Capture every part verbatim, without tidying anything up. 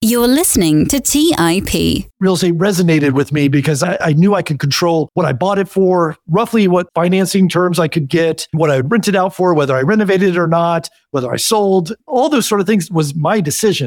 You're listening to T I P. Real estate resonated with me because I, I knew I could control what I bought it for, roughly what financing terms I could get, what I would rent it out for, whether I renovated it or not, whether I sold. All those sort of things was my decision.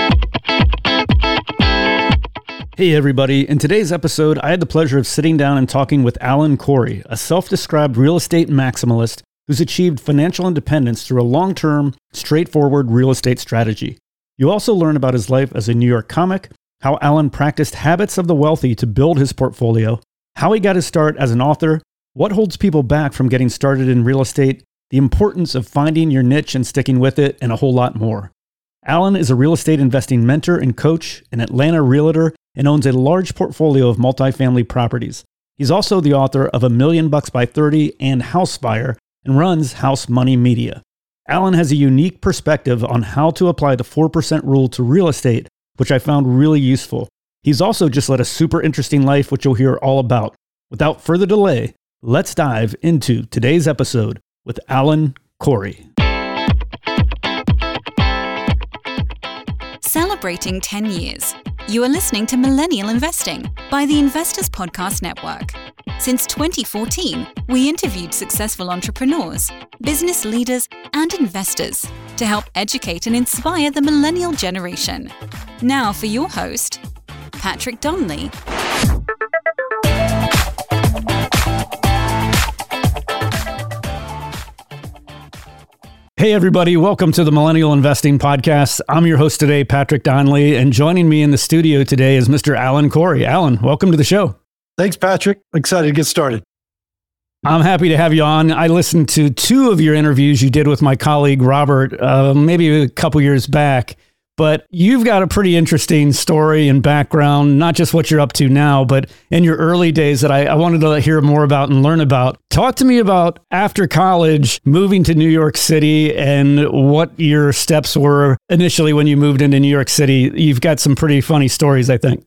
Hey everybody, in today's episode, I had the pleasure of sitting down and talking with Alan Corey, a self-described real estate maximalist who's achieved financial independence through a long-term, straightforward real estate strategy. You also learn about his life as a New York comic, how Alan practiced habits of the wealthy to build his portfolio, how he got his start as an author, what holds people back from getting started in real estate, the importance of finding your niche and sticking with it, and a whole lot more. Alan is a real estate investing mentor and coach, an Atlanta realtor, and owns a large portfolio of multifamily properties. He's also the author of A Million Bucks by thirty and Housefire, and runs House Money Media. Alan has a unique perspective on how to apply the four percent rule to real estate, which I found really useful. He's also just led a super interesting life, which you'll hear all about. Without further delay, let's dive into today's episode with Alan Corey. Celebrating ten years. You are listening to Millennial Investing by the Investors Podcast Network. Since twenty fourteen, we interviewed successful entrepreneurs, business leaders, and investors to help educate and inspire the millennial generation. Now for your host, Patrick Donnelly. Hey everybody, welcome to the Millennial Investing Podcast. I'm your host today, Patrick Donnelly, and joining me in the studio today is Mister Alan Corey. Alan, welcome to the show. Thanks, Patrick. Excited to get started. I'm happy to have you on. I listened to two of your interviews you did with my colleague, Robert, uh, maybe a couple years back, but you've got a pretty interesting story and background, not just what you're up to now, but in your early days that I, I wanted to hear more about and learn about. Talk to me about after college, moving to New York City and what your steps were initially when you moved into New York City. You've got some pretty funny stories, I think.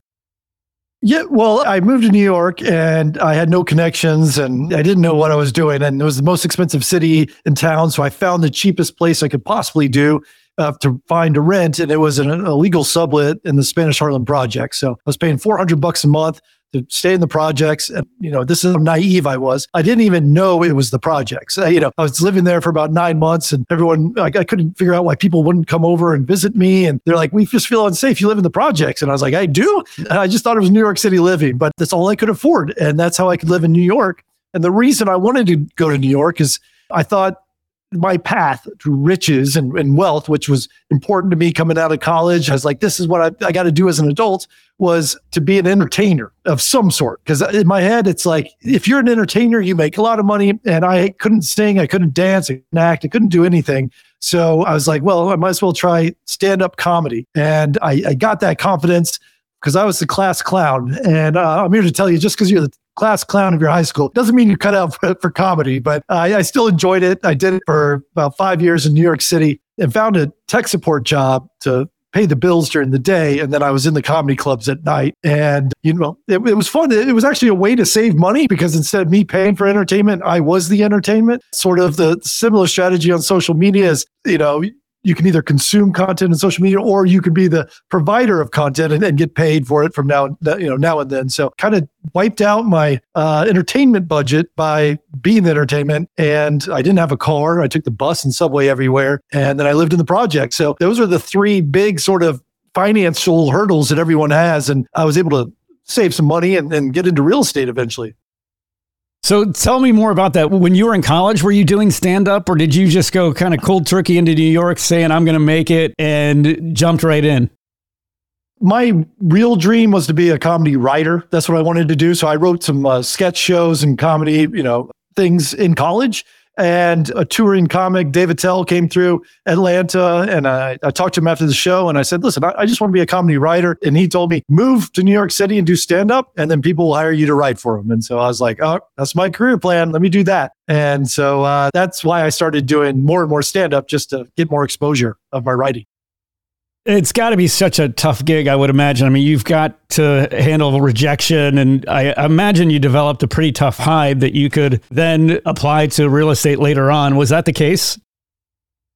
Yeah, well, I moved to New York and I had no connections and I didn't know what I was doing. And it was the most expensive city in town. So I found the cheapest place I could possibly do uh, to find a rent. And it was an illegal sublet in the Spanish Harlem project. So I was paying four hundred bucks a month to stay in the projects. And, you know, this is how naive I was. I didn't even know it was the projects. Uh, you know, I was living there for about nine months and everyone, like, I couldn't figure out why people wouldn't come over and visit me. And they're like, we just feel unsafe. You live in the projects. And I was like, I do. And I just thought it was New York City living, but that's all I could afford. And that's how I could live in New York. And the reason I wanted to go to New York is I thought my path to riches and, and wealth, which was important to me coming out of college. I was like, this is what I, I got to do as an adult, was to be an entertainer of some sort. Because in my head, it's like, if you're an entertainer, you make a lot of money. And I couldn't sing, I couldn't dance, I couldn't act, I couldn't do anything. So I was like, well, I might as well try stand-up comedy. And I, I got that confidence because I was the class clown. And uh, I'm here to tell you, just because you're the class clown of your high school doesn't mean you cut out for, for comedy, but uh, I still enjoyed it. I did it for about five years in New York City and found a tech support job to pay the bills during the day. And then I was in the comedy clubs at night. And, you know, it, it was fun. It was actually a way to save money because instead of me paying for entertainment, I was the entertainment. Sort of the similar strategy on social media is, you know, you can either consume content on social media or you can be the provider of content and, and get paid for it from now, you know, now and then. So kind of wiped out my uh, entertainment budget by being the entertainment. And I didn't have a car. I took the bus and subway everywhere. And then I lived in the project. So those are the three big sort of financial hurdles that everyone has. And I was able to save some money and, and get into real estate eventually. So tell me more about that. When you were in college, were you doing stand-up or did you just go kind of cold turkey into New York saying, I'm going to make it and jumped right in? My real dream was to be a comedy writer. That's what I wanted to do. So I wrote some uh, sketch shows and comedy, you know, things in college. And a touring comic, David Tell, came through Atlanta, and I, I talked to him after the show, and I said, listen, I, I just want to be a comedy writer. And he told me, move to New York City and do stand-up, and then people will hire you to write for them. And so I was like, oh, that's my career plan. Let me do that. And so uh, that's why I started doing more and more stand-up, just to get more exposure of my writing. It's got to be such a tough gig, I would imagine. I mean, you've got to handle rejection, and I imagine you developed a pretty tough hide that you could then apply to real estate later on. Was that the case?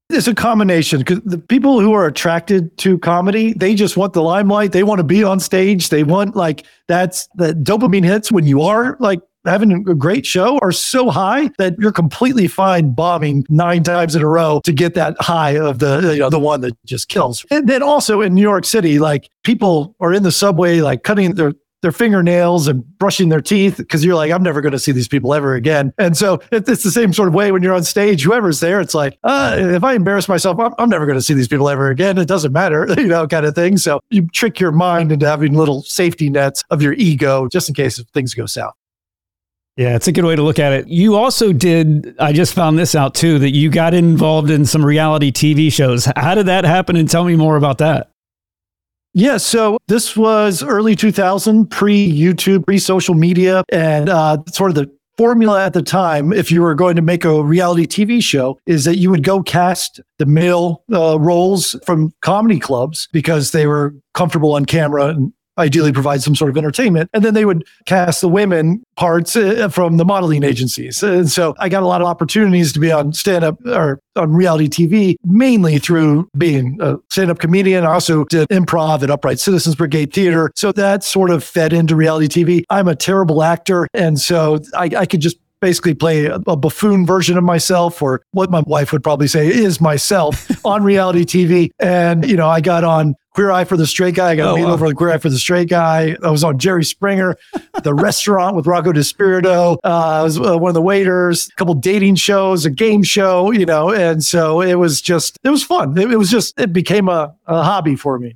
It's a combination because the people who are attracted to comedy, they just want the limelight. They want to be on stage. They want like, that's the dopamine hits when you are like having a great show are so high that you're completely fine bombing nine times in a row to get that high of the, you know, the one that just kills. And then also in New York City, like people are in the subway, like cutting their their fingernails and brushing their teeth because you're like, I'm never going to see these people ever again. And so it's the same sort of way when you're on stage, whoever's there, it's like, uh, if I embarrass myself, I'm, I'm never going to see these people ever again. It doesn't matter, you know, kind of thing. So you trick your mind into having little safety nets of your ego just in case things go south. Yeah, it's a good way to look at it. You also did, I just found this out too, that you got involved in some reality T V shows. How did that happen? And tell me more about that. Yeah, so this was early two thousand, pre-YouTube, pre-social media, and uh, sort of the formula at the time, if you were going to make a reality T V show, is that you would go cast the male uh, roles from comedy clubs because they were comfortable on camera and ideally provide some sort of entertainment. And then they would cast the women parts uh, from the modeling agencies. And so I got a lot of opportunities to be on stand-up or on reality T V, mainly through being a stand-up comedian. I also did improv at Upright Citizens Brigade Theater. So that sort of fed into reality T V. I'm a terrible actor. And so I, I could just basically play a, a buffoon version of myself, or what my wife would probably say is myself on reality T V. And, you know, I got on Queer Eye for the Straight Guy. I got oh, made wow. over on Queer Eye for the Straight Guy. I was on Jerry Springer, The Restaurant with Rocco DiSpirito. Uh, I was uh, one of the waiters, a couple dating shows, a game show, you know, and so it was just, it was fun. It, it was just, it became a, a hobby for me.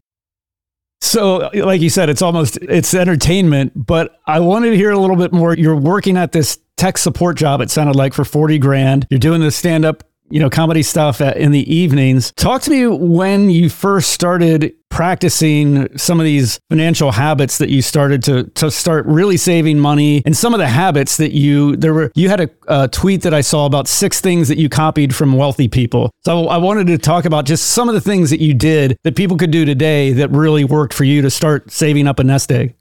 So like you said, it's almost, it's entertainment, but I wanted to hear a little bit more. You're working at this tech support job, it sounded like, for forty grand. You're doing the stand-up, you know, comedy stuff at, in the evenings. Talk to me when you first started practicing some of these financial habits that you started to to start really saving money, and some of the habits that you, there were, you had a, a tweet that I saw about six things that you copied from wealthy people. So I wanted to talk about just some of the things that you did that people could do today that really worked for you to start saving up a nest egg.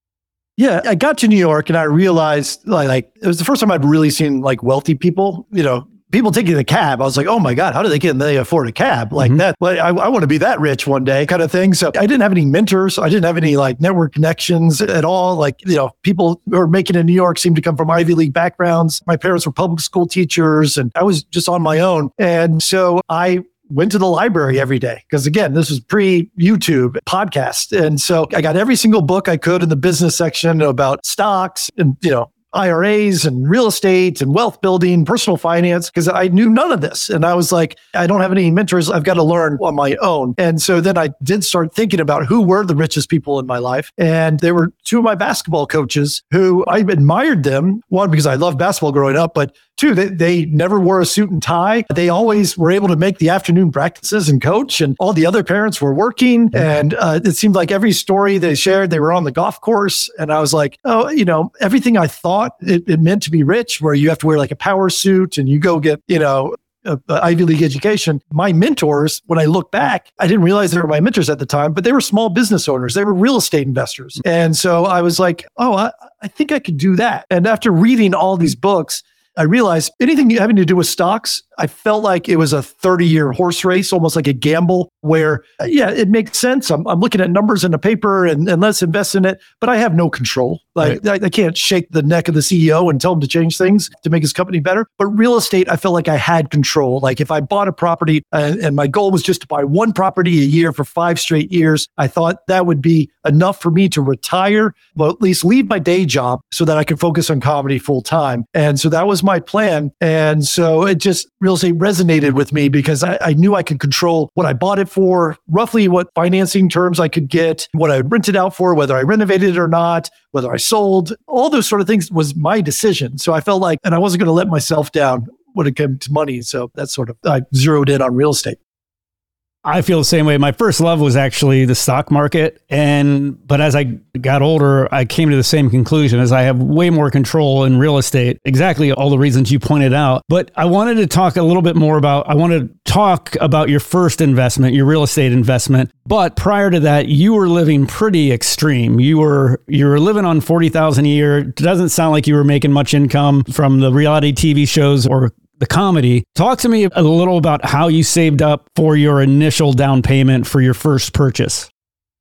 Yeah, I got to New York and I realized like, like it was the first time I'd really seen like wealthy people, you know, people taking the cab. I was like, oh my God, how do they get, they afford a cab like mm-hmm. that? Well, I, I want to be that rich one day kind of thing. So I didn't have any mentors. I didn't have any like network connections at all. Like, you know, people who are making it in New York seem to come from Ivy League backgrounds. My parents were public school teachers and I was just on my own. And so I went to the library every day because, again, this was pre-YouTube podcast. And so I got every single book I could in the business section about stocks and, you know, I R As and real estate and wealth building, personal finance, because I knew none of this. And I was like, I don't have any mentors. I've got to learn on my own. And so then I did start thinking about who were the richest people in my life. And they were two of my basketball coaches who I admired them. One, because I loved basketball growing up, but two, they, they never wore a suit and tie. They always were able to make the afternoon practices and coach, and all the other parents were working. And uh, it seemed like every story they shared, they were on the golf course. And I was like, oh, you know, everything I thought it, it meant to be rich, where you have to wear like a power suit and you go get, you know, a, a Ivy League education. My mentors, when I look back, I didn't realize they were my mentors at the time, but they were small business owners. They were real estate investors. And so I was like, oh, I, I think I could do that. And after reading all these books, I realized anything having to do with stocks, I felt like it was a thirty-year horse race, almost like a gamble where, yeah, it makes sense. I'm, I'm looking at numbers in the paper and, and let's invest in it, but I have no control. Like right. I, I can't shake the neck of the C E O and tell him to change things to make his company better. But real estate, I felt like I had control. Like if I bought a property and, and my goal was just to buy one property a year for five straight years, I thought that would be enough for me to retire, well, at least leave my day job so that I could focus on comedy full time. And so that was my plan. And so it just, real estate resonated with me because I, I knew I could control what I bought it for, roughly what financing terms I could get, what I rented out for, whether I renovated it or not, whether I sold, all those sort of things was my decision. So I felt like, and I wasn't going to let myself down when it came to money. So that's sort of, I zeroed in on real estate. I feel the same way. My first love was actually the stock market. And, but as I got older, I came to the same conclusion as I have way more control in real estate. Exactly all the reasons you pointed out. But I wanted to talk a little bit more about, I want to talk about your first investment, your real estate investment. But prior to that, you were living pretty extreme. You were, you were living on forty thousand dollars a year. It doesn't sound like you were making much income from the reality T V shows or the comedy. Talk to me a little about how you saved up for your initial down payment for your first purchase.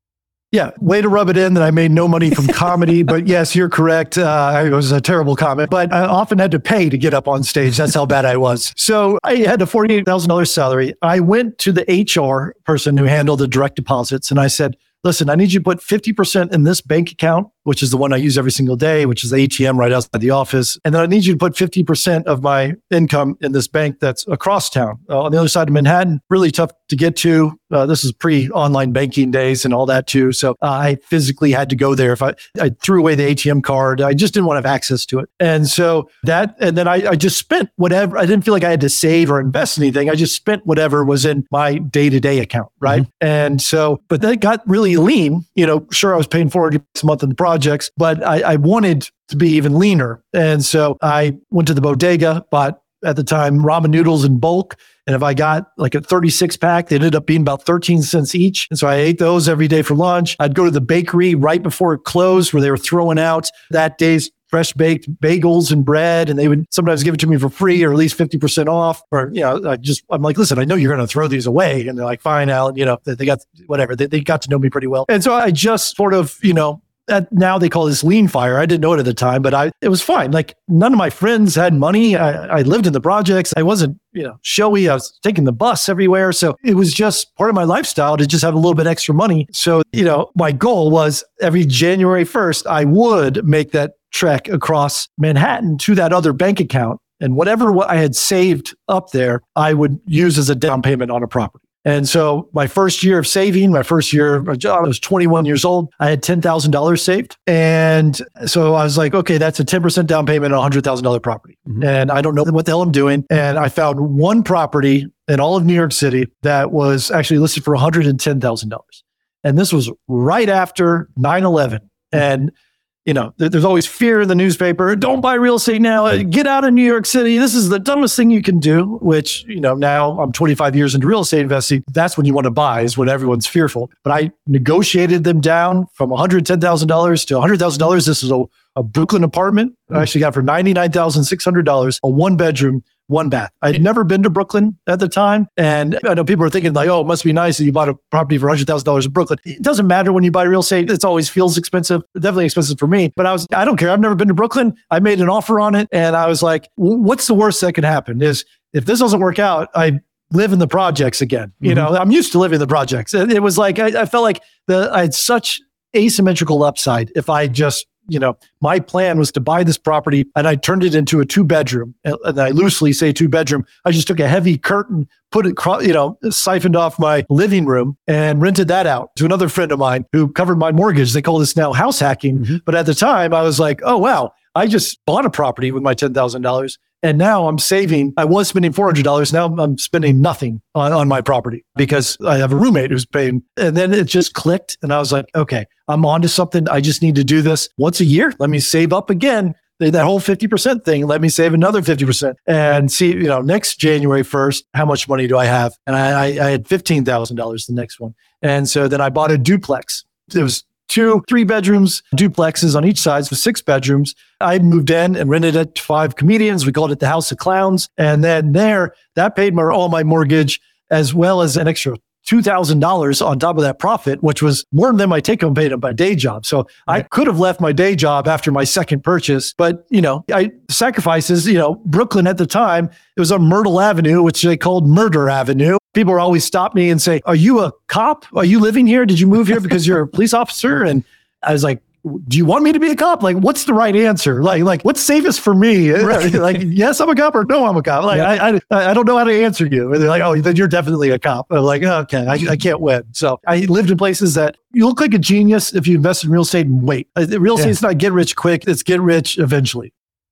Yeah, way to rub it in that I made no money from comedy. But yes, you're correct. Uh, it was a terrible comment, but I often had to pay to get up on stage. That's how bad I was. So I had a forty-eight thousand dollars salary. I went to the H R person who handled the direct deposits and I said, listen, I need you to put fifty percent in this bank account, which is the one I use every single day, which is the A T M right outside the office. And then I need you to put fifty percent of my income in this bank that's across town uh, on the other side of Manhattan. Really tough to get to. Uh, this is pre-online banking days and all that too. So uh, I physically had to go there. If I, I threw away the A T M card, I just didn't want to have access to it. And so that, and then I, I just spent whatever. I didn't feel like I had to save or invest anything. I just spent whatever was in my day-to-day account, right? Mm-hmm. And so, but then it got really lean. You know, sure, I was paying four hundred dollars a month in the projects, but I, I wanted to be even leaner. And so I went to the bodega, bought at the time ramen noodles in bulk. And if I got like a thirty-six pack, they ended up being about thirteen cents each. And so I ate those every day for lunch. I'd go to the bakery right before it closed where they were throwing out that day's fresh baked bagels and bread. And they would sometimes give it to me for free or at least fifty percent off. Or, you know, I just, I'm like, listen, I know you're going to throw these away. And they're like, fine, Alan, you know, they got whatever. They, they got to know me pretty well. And so I just sort of, you know, That now they call this lean fire. I didn't know it at the time, but I it was fine. Like none of my friends had money. I, I lived in the projects. I wasn't, you know, showy. I was taking the bus everywhere. So it was just part of my lifestyle to just have a little bit extra money. So, you know, my goal was every January first, I would make that trek across Manhattan to that other bank account. And whatever what I had saved up there, I would use as a down payment on a property. And so my first year of saving, my first year of a job, I was twenty-one years old. I had ten thousand dollars saved. And so I was like, okay, that's a ten percent down payment on a one hundred thousand dollars property. Mm-hmm. And I don't know what the hell I'm doing. And I found one property in all of New York City that was actually listed for one hundred ten thousand dollars. And this was right after nine eleven. And you know, there's always fear in the newspaper. Don't buy real estate now. Get out of New York City. This is the dumbest thing you can do, which, you know, now I'm twenty-five years into real estate investing. That's when you want to buy is when everyone's fearful. But I negotiated them down from one hundred ten thousand dollars to one hundred thousand dollars. This is a, a Brooklyn apartment. I actually got for ninety-nine thousand six hundred dollars, a one bedroom, one bath. I'd never been to Brooklyn at the time. And I know people are thinking like, oh, it must be nice that you bought a property for one hundred thousand dollars in Brooklyn. It doesn't matter when you buy real estate. It always feels expensive. Definitely expensive for me. But I was, I don't care. I've never been to Brooklyn. I made an offer on it. And I was like, what's the worst that could happen is if this doesn't work out, I live in the projects again. You mm-hmm. know, I'm used to living in the projects. It, it was like, I, I felt like the I had such asymmetrical upside if I just, you know, my plan was to buy this property and I turned it into a two bedroom. And I loosely say two bedroom. I just took a heavy curtain, put it, you know, siphoned off my living room and rented that out to another friend of mine who covered my mortgage. They call this now house hacking. Mm-hmm. But at the time I was like, oh, wow, I just bought a property with my ten thousand dollars. And now I'm saving, I was spending four hundred dollars. Now I'm spending nothing on, on my property because I have a roommate who's paying. And then it just clicked. And I was like, okay, I'm onto something. I just need to do this once a year. Let me save up again. That whole fifty percent thing, let me save another fifty percent and see, you know, next January first, how much money do I have? And I, I, I had fifteen thousand dollars the next one. And so then I bought a duplex. It was two, three bedrooms, duplexes on each side, so six bedrooms. I moved in and rented it to five comedians. We called it the House of Clowns. And then there, that paid my, all my mortgage as well as an extra two thousand dollars on top of that profit, which was more than my take-home pay at my day job. So right. I could have left my day job after my second purchase, but you know, I sacrifices, you know, Brooklyn at the time, it was on Myrtle Avenue, which they called Murder Avenue. People would always stop me and say, are you a cop? Are you living here? Did you move here because you're a police officer? And I was like, do you want me to be a cop? Like, what's the right answer? Like, like what's safest for me? Right. Like, yes, I'm a cop or no, I'm a cop. Like, yeah. I, I I don't know how to answer you. And they're like, oh, then you're definitely a cop. I'm like, oh, okay, I, I can't win. So I lived in places that you look like a genius if you invest in real estate and wait. Real estate is yeah. not get rich quick. It's get rich eventually.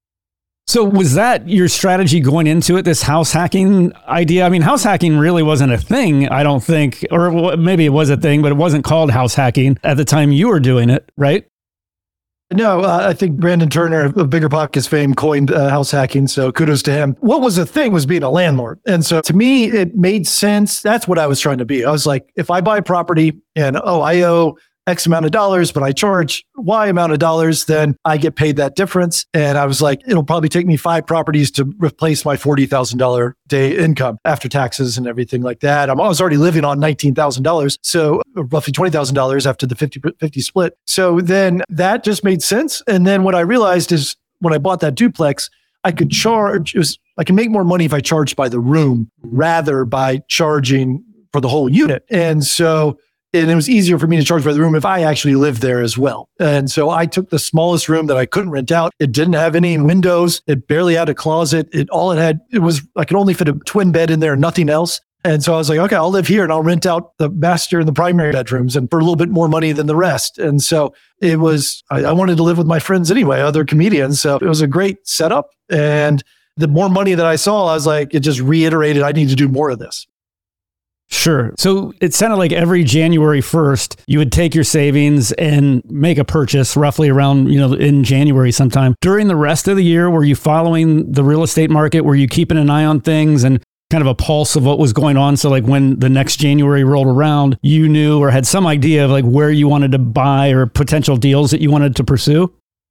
So was that your strategy going into it, this house hacking idea? I mean, house hacking really wasn't a thing, I don't think, or maybe it was a thing, but it wasn't called house hacking at the time you were doing it, right? No, uh, I think Brandon Turner of BiggerPockets fame coined uh, house hacking, so kudos to him. What was the thing was being a landlord. And so to me, it made sense. That's what I was trying to be. I was like, if I buy property and, oh, I owe X amount of dollars, but I charge Y amount of dollars, then I get paid that difference. And I was like, it'll probably take me five properties to replace my forty thousand dollars day income after taxes and everything like that. I'm, I was already living on nineteen thousand dollars. So roughly twenty thousand dollars after the fifty fifty split. So then that just made sense. And then what I realized is when I bought that duplex, I could charge, it was, I can make more money if I charged by the room rather by charging for the whole unit. And so, and it was easier for me to charge by the room if I actually lived there as well. And so I took the smallest room that I couldn't rent out. It didn't have any windows. It barely had a closet. It all it had, it was, I could only fit a twin bed in there, nothing else. And so I was like, okay, I'll live here and I'll rent out the master and the primary bedrooms and for a little bit more money than the rest. And so it was, I, I wanted to live with my friends anyway, other comedians. So it was a great setup. And the more money that I saw, I was like, it just reiterated, I need to do more of this. Sure. So it sounded like every January first, you would take your savings and make a purchase roughly around, you know, in January sometime. During the rest of the year, were you following the real estate market? Were you keeping an eye on things and kind of a pulse of what was going on? So like when the next January rolled around, you knew or had some idea of like where you wanted to buy or potential deals that you wanted to pursue?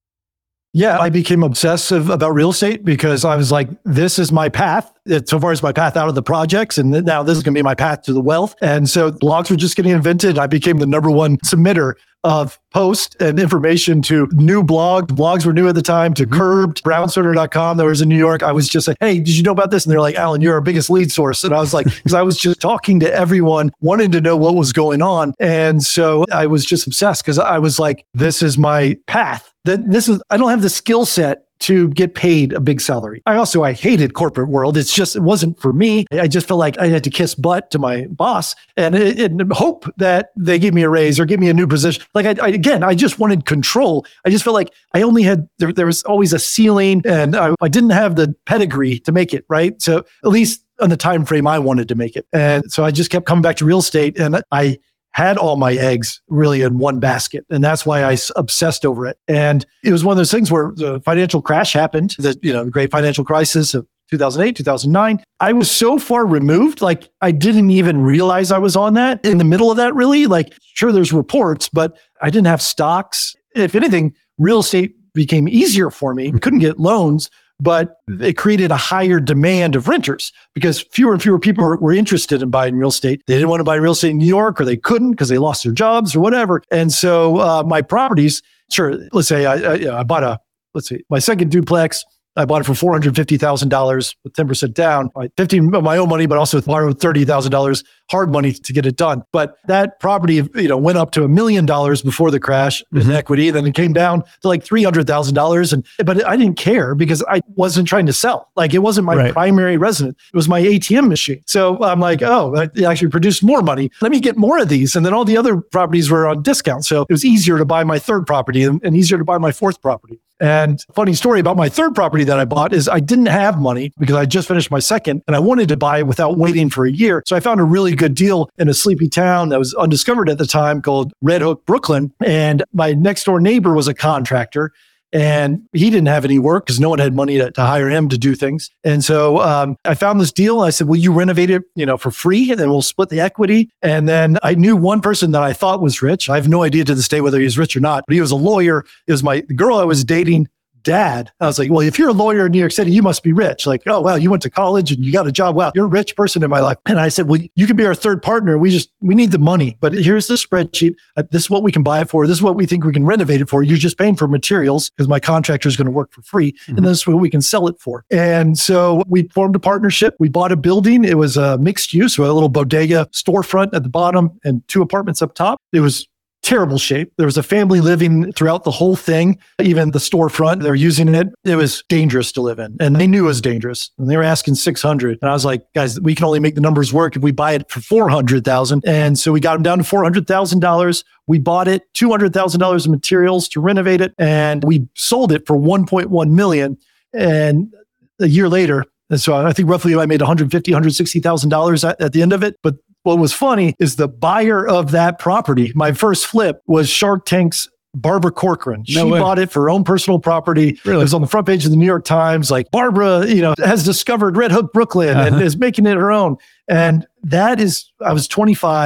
Yeah, I became obsessive about real estate because I was like, this is my path. It, so far as my path out of the projects. And now this is going to be my path to the wealth. And so blogs were just getting invented. I became the number one submitter of posts and information to new blogs. Blogs were new at the time, to Curbed, brown sutter dot com. That was in New York. I was just like, hey, did you know about this? And they're like, Alan, you're our biggest lead source. And I was like, because I was just talking to everyone, wanting to know what was going on. And so I was just obsessed because I was like, this is my path. That this is, I don't have the skill set to get paid a big salary. I also, I hated corporate world. It's just, it wasn't for me. I just felt like I had to kiss butt to my boss and, and hope that they give me a raise or give me a new position. Like I, I again, I just wanted control. I just felt like I only had, there, there was always a ceiling and I, I didn't have the pedigree to make it, right? So at least on the time frame I wanted to make it. And so I just kept coming back to real estate and I had all my eggs really in one basket. And that's why I obsessed over it. And it was one of those things where the financial crash happened, the, you know, the great financial crisis of two thousand eight, two thousand nine. I was so far removed, like I didn't even realize I was on that in the middle of that really. Like, sure, there's reports, but I didn't have stocks. If anything, real estate became easier for me. Couldn't get loans, but it created a higher demand of renters because fewer and fewer people were, were interested in buying real estate. They didn't want to buy real estate in New York or they couldn't because they lost their jobs or whatever. And so uh, my properties, sure, let's say I, I, you know, I bought a, let's see, my second duplex, I bought it for four hundred fifty thousand dollars with ten percent down, fifteen of my own money, but also borrowed thirty thousand dollars hard money to get it done. But that property, you know, went up to a million dollars before the crash mm-hmm. in equity. Then it came down to like three hundred thousand dollars. And, but I didn't care because I wasn't trying to sell. Like it wasn't my right. primary residence. It was my A T M machine. So I'm like, oh, it actually produced more money. Let me get more of these. And then all the other properties were on discount. So it was easier to buy my third property and, and easier to buy my fourth property. And funny story about my third property that I bought is I didn't have money because I just finished my second and I wanted to buy it without waiting for a year. So I found a really good deal in a sleepy town that was undiscovered at the time called Red Hook, Brooklyn. And my next door neighbor was a contractor and he didn't have any work because no one had money to, to hire him to do things. And so um, I found this deal. And I said, will you renovate it, you know, for free? And then we'll split the equity. And then I knew one person that I thought was rich. I have no idea to this day whether he was rich or not, but he was a lawyer. It was my the girl I was dating. Dad. I was like, well, if you're a lawyer in New York City, you must be rich. Like, oh, wow, you went to college and you got a job. Wow, you're a rich person in my life. And I said, well, you can be our third partner. We just, we need the money, but here's the spreadsheet. Uh, this is what we can buy it for. This is what we think we can renovate it for. You're just paying for materials because my contractor is going to work for free. Mm-hmm. And this is what we can sell it for. And so we formed a partnership. We bought a building. It was a mixed use, so a little bodega storefront at the bottom and two apartments up top. It was terrible shape. There was a family living throughout the whole thing, even the storefront. They're using it. It was dangerous to live in. And they knew it was dangerous. And they were asking six hundred. And I was like, guys, we can only make the numbers work if we buy it for four hundred thousand. And so we got them down to four hundred thousand dollars. We bought it, two hundred thousand dollars in materials to renovate it. And we sold it for one point one million. And a year later, and so I think roughly I made one hundred fifty thousand dollars, one hundred sixty thousand dollars at, at the end of it. But what was funny is the buyer of that property, my first flip, was Shark Tank's Barbara Corcoran. No she way. Bought it for her own personal property. Really? It was on the front page of the New York Times. Like, Barbara, you know, has discovered Red Hook, Brooklyn, uh-huh. and is making it her own. And that is, I was twenty-five.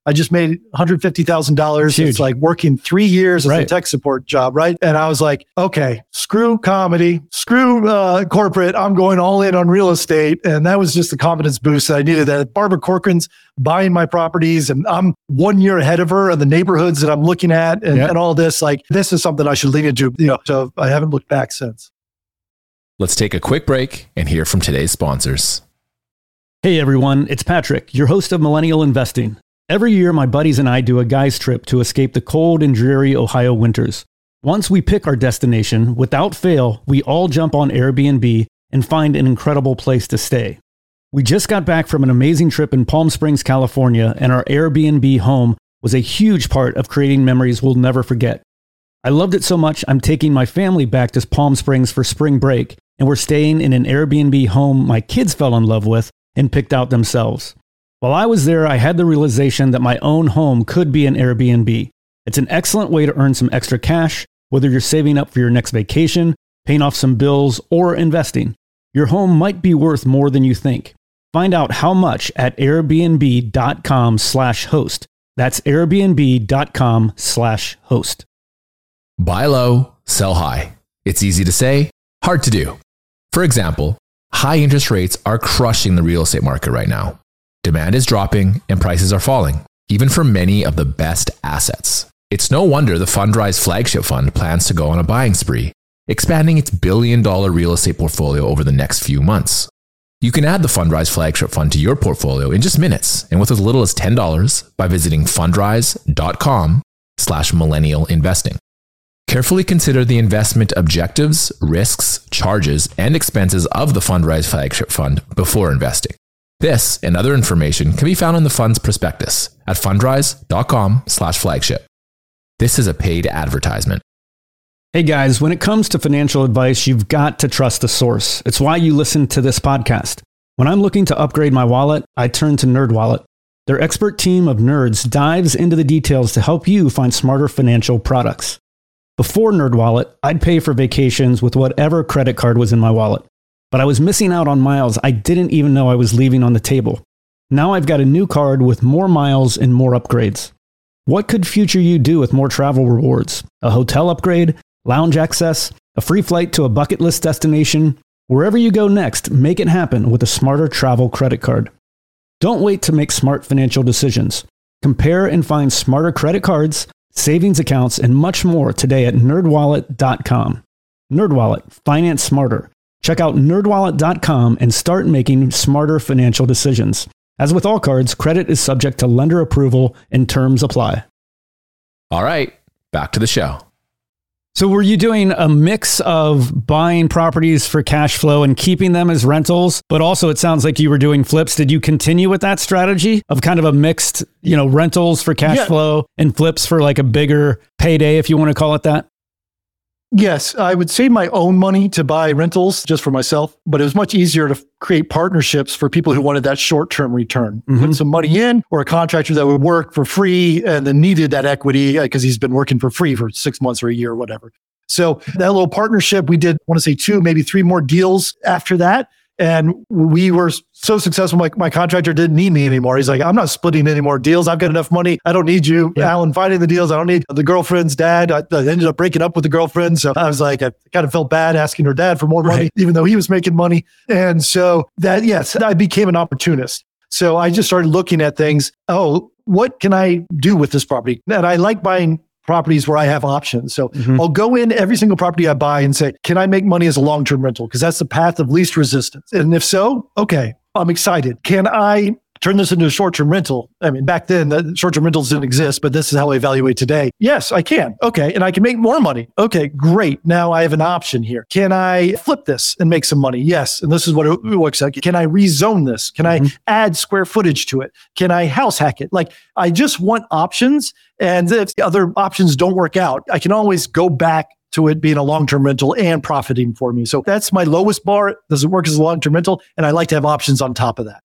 I just made one hundred fifty thousand dollars. It's like working three years as right. a tech support job, right? And I was like, okay, screw comedy, screw uh, corporate. I'm going all in on real estate. And that was just the confidence boost that I needed. That Barbara Corcoran's buying my properties and I'm one year ahead of her in the neighborhoods that I'm looking at and, yep. and all this. Like, this is something I should lean into. You know, so I haven't looked back since. Let's take a quick break and hear from today's sponsors. Hey everyone, it's Patrick, your host of Millennial Investing. Every year, my buddies and I do a guy's trip to escape the cold and dreary Ohio winters. Once we pick our destination, without fail, we all jump on Airbnb and find an incredible place to stay. We just got back from an amazing trip in Palm Springs, California, and our Airbnb home was a huge part of creating memories we'll never forget. I loved it so much, I'm taking my family back to Palm Springs for spring break, and we're staying in an Airbnb home my kids fell in love with and picked out themselves. While I was there, I had the realization that my own home could be an Airbnb. It's an excellent way to earn some extra cash, whether you're saving up for your next vacation, paying off some bills, or investing. Your home might be worth more than you think. Find out how much at airbnb.com slash host. That's airbnb.com slash host. Buy low, sell high. It's easy to say, hard to do. For example, high interest rates are crushing the real estate market right now. Demand is dropping and prices are falling, even for many of the best assets. It's no wonder the Fundrise flagship fund plans to go on a buying spree, expanding its billion dollar real estate portfolio over the next few months. You can add the Fundrise flagship fund to your portfolio in just minutes and with as little as ten dollars by visiting fundrise.com slash millennial investing. Carefully consider the investment objectives, risks, charges, and expenses of the Fundrise flagship fund before investing. This and other information can be found in the fund's prospectus at fundrise.com slash flagship. This is a paid advertisement. Hey guys, when it comes to financial advice, you've got to trust the source. It's why you listen to this podcast. When I'm looking to upgrade my wallet, I turn to NerdWallet. Their expert team of nerds dives into the details to help you find smarter financial products. Before NerdWallet, I'd pay for vacations with whatever credit card was in my wallet. But I was missing out on miles I didn't even know I was leaving on the table. Now I've got a new card with more miles and more upgrades. What could future you do with more travel rewards? A hotel upgrade, lounge access, a free flight to a bucket list destination? Wherever you go next, make it happen with a smarter travel credit card. Don't wait to make smart financial decisions. Compare and find smarter credit cards, savings accounts, and much more today at nerd wallet dot com. NerdWallet, finance smarter. Check out nerd wallet dot com and start making smarter financial decisions. As with all cards, credit is subject to lender approval and terms apply. All right, back to the show. So were you doing a mix of buying properties for cash flow and keeping them as rentals, but also it sounds like you were doing flips? Did you continue with that strategy of kind of a mixed, you know, rentals for cash yeah. flow and flips for like a bigger payday, if you want to call it that? Yes, I would save my own money to buy rentals just for myself, but it was much easier to create partnerships for people who wanted that short-term return. Mm-hmm. Put some money in, or a contractor that would work for free and then needed that equity because he's been working for free for six months or a year or whatever. So that little partnership, we did, I want to say two, maybe three more deals after that. And we were so successful, my, my contractor didn't need me anymore. He's like, I'm not splitting any more deals. I've got enough money. I don't need you, yeah. Alan, finding the deals. I don't need the girlfriend's dad. I, I ended up breaking up with the girlfriend. So I was like, I kind of felt bad asking her dad for more money, right. even though he was making money. And so that, yes, I became an opportunist. So I just started looking at things. Oh, what can I do with this property? And I like buying properties where I have options. So mm-hmm. I'll go in every single property I buy and say, can I make money as a long-term rental? Because that's the path of least resistance. And if so, okay, I'm excited. Can I turn this into a short-term rental? I mean, back then, the short-term rentals didn't exist, but this is how I evaluate today. Yes, I can. Okay. And I can make more money. Okay, great. Now I have an option here. Can I flip this and make some money? Yes. And this is what it looks like. Can I rezone this? Can mm-hmm. I add square footage to it? Can I house hack it? Like, I just want options. And if the other options don't work out, I can always go back to it being a long-term rental and profiting for me. So that's my lowest bar. Does it work as a long-term rental? And I like to have options on top of that.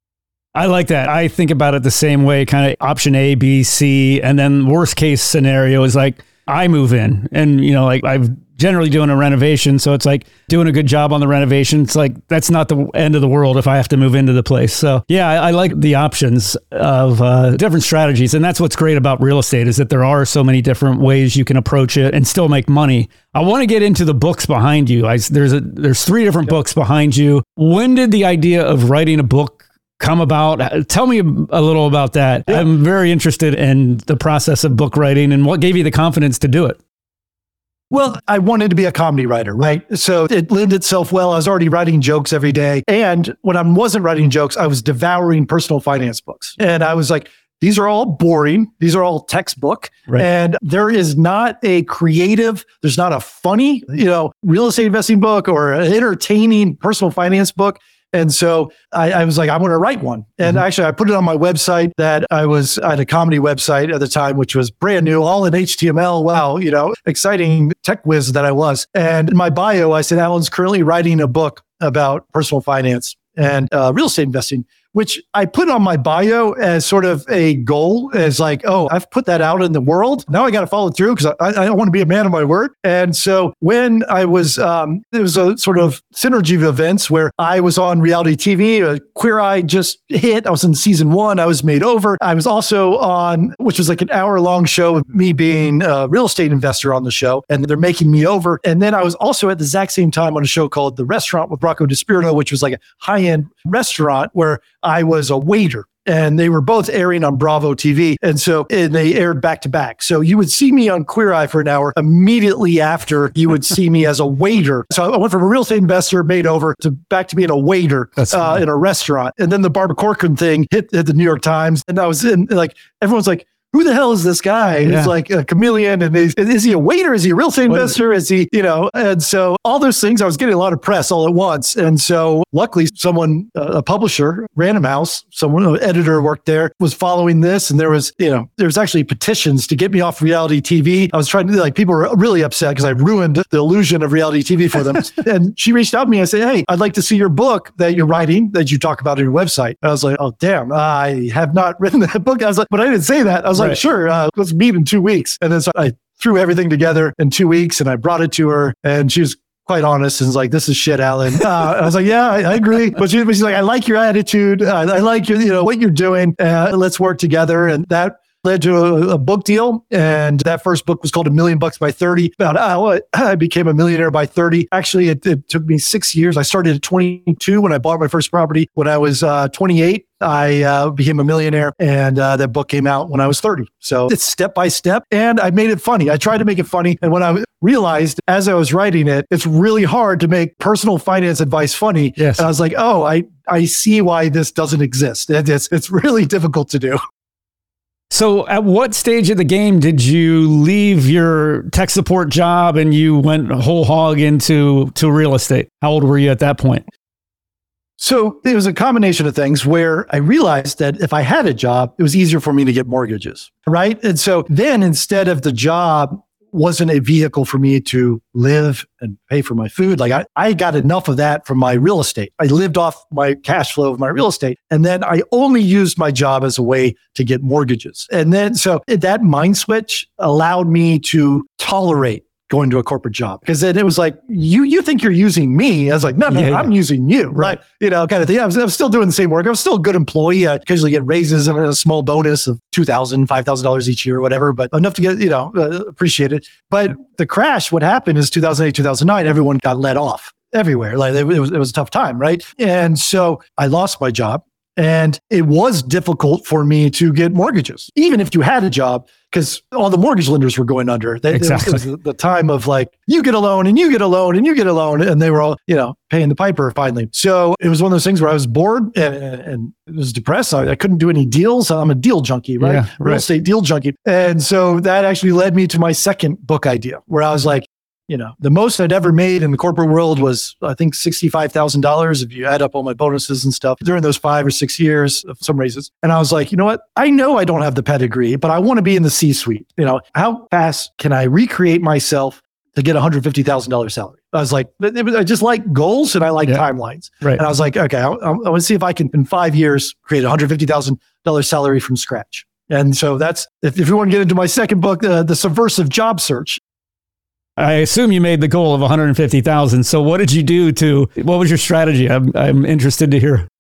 I like that. I think about it the same way, kind of option A, B, C, and then worst case scenario is like I move in and, you know, like I've generally doing a renovation. So it's like doing a good job on the renovation. It's like, that's not the end of the world if I have to move into the place. So yeah, I, I like the options of uh, different strategies. And that's what's great about real estate is that there are so many different ways you can approach it and still make money. I want to get into the books behind you. I, there's a, there's three different yep. books behind you. When did the idea of writing a book come about? Tell me a little about that. Yeah. I'm very interested in the process of book writing and what gave you the confidence to do it. Well, I wanted to be a comedy writer, right? So it lent itself well. I was already writing jokes every day. And when I wasn't writing jokes, I was devouring personal finance books. And I was like, these are all boring. These are all textbook. Right. And there is not a creative, there's not a funny, you know, real estate investing book or an entertaining personal finance book. And so I, I was like, I want to write one. And mm-hmm. actually, I put it on my website that I was at a comedy website at the time, which was brand new, all in H T M L. Wow, you know, exciting tech whiz that I was. And in my bio, I said, Alan's currently writing a book about personal finance and uh, real estate investing, which I put on my bio as sort of a goal, as like, oh, I've put that out in the world. Now I got to follow through because I, I want to be a man of my word. And so when I was, um, it was a sort of synergy of events where I was on reality T V, uh, Queer Eye just hit. I was in season one. I was made over. I was also on, which was like an hour long show of me being a real estate investor on the show, and they're making me over. And then I was also at the exact same time on a show called The Restaurant with Rocco DiSpirito, which was like a high-end restaurant where I was a waiter, and they were both airing on Bravo T V. And so and they aired back to back. So you would see me on Queer Eye for an hour immediately after you would see me as a waiter. So I went from a real estate investor made over to back to being a waiter uh, in a restaurant. And then the Barbara Corcoran thing hit, hit the New York Times. And I was in, like, everyone's like, who the hell is this guy? Yeah. He's like a chameleon. And is, is he a waiter? Is he a real estate investor? Is he, you know, and so all those things, I was getting a lot of press all at once. And so luckily someone, uh, a publisher, Random House, someone, an editor worked there, was following this. And there was, you know, there was actually petitions to get me off reality T V. I was trying to, like, people were really upset because I ruined the illusion of reality T V for them. And she reached out to me and said, hey, I'd like to see your book that you're writing, that you talk about on your website. And I was like, oh, damn, I have not written that book. I was like, but I didn't say that. I was right. like, sure, uh, let's meet in two weeks. And then so I threw everything together in two weeks and I brought it to her, and she was quite honest and was like, this is shit, Alan. Uh, I was like, yeah, I, I agree. But, she, but she's like, I like your attitude. Uh, I like your, you know, what you're doing. Uh, let's work together. And that led to a, a book deal. And that first book was called A Million Bucks by thirty. About how I became a millionaire by thirty. Actually, it, it took me six years. I started at twenty-two when I bought my first property. When I was uh, twenty-eight, I uh, became a millionaire, and uh, that book came out when I was thirty. So it's step by step, and I made it funny. I tried to make it funny. And when I realized as I was writing it, it's really hard to make personal finance advice funny. Yes. And I was like, oh, I, I see why this doesn't exist. It, it's, it's really difficult to do. So at what stage of the game did you leave your tech support job and you went whole hog into to real estate? How old were you at that point? So it was a combination of things where I realized that if I had a job, it was easier for me to get mortgages, right? And so then instead of the job wasn't a vehicle for me to live and pay for my food, like I, I got enough of that from my real estate. I lived off my cash flow of my real estate. And then I only used my job as a way to get mortgages. And then so that mind switch allowed me to tolerate going to a corporate job, because then it was like, you you think you're using me. I was like, no, no, yeah, I'm yeah. using you, right? You know, kind of thing. I was, I was still doing the same work. I was still a good employee. I occasionally get raises and a small bonus of two thousand dollars, five thousand dollars each year or whatever, but enough to get, you know, uh, appreciate it. But the crash, what happened is two thousand eight, two thousand nine, everyone got let off everywhere. Like it was, it was a tough time, right? And so I lost my job. And it was difficult for me to get mortgages, even if you had a job, because all the mortgage lenders were going under. They, exactly. It was, it was the time of like, you get a loan and you get a loan and you get a loan. And they were all, you know, paying the piper finally. So it was one of those things where I was bored and, and was depressed. I, I couldn't do any deals. I'm a deal junkie, right? Yeah, right? Real estate deal junkie. And so that actually led me to my second book idea, where I was like, you know, the most I'd ever made in the corporate world was, I think, sixty-five thousand dollars if you add up all my bonuses and stuff during those five or six years of some raises. And I was like, you know what? I know I don't have the pedigree, but I want to be in the C-suite. You know, how fast can I recreate myself to get a one hundred fifty thousand dollars salary? I was like, I just like goals and I like yeah. timelines. Right. And I was like, okay, I, I want to see if I can, in five years, create a one hundred fifty thousand dollars salary from scratch. And so that's, if, if you want to get into my second book, uh, The Subversive Job Search. I assume you made the goal of one hundred fifty thousand. So what did you do to, what was your strategy? I'm, I'm interested to hear.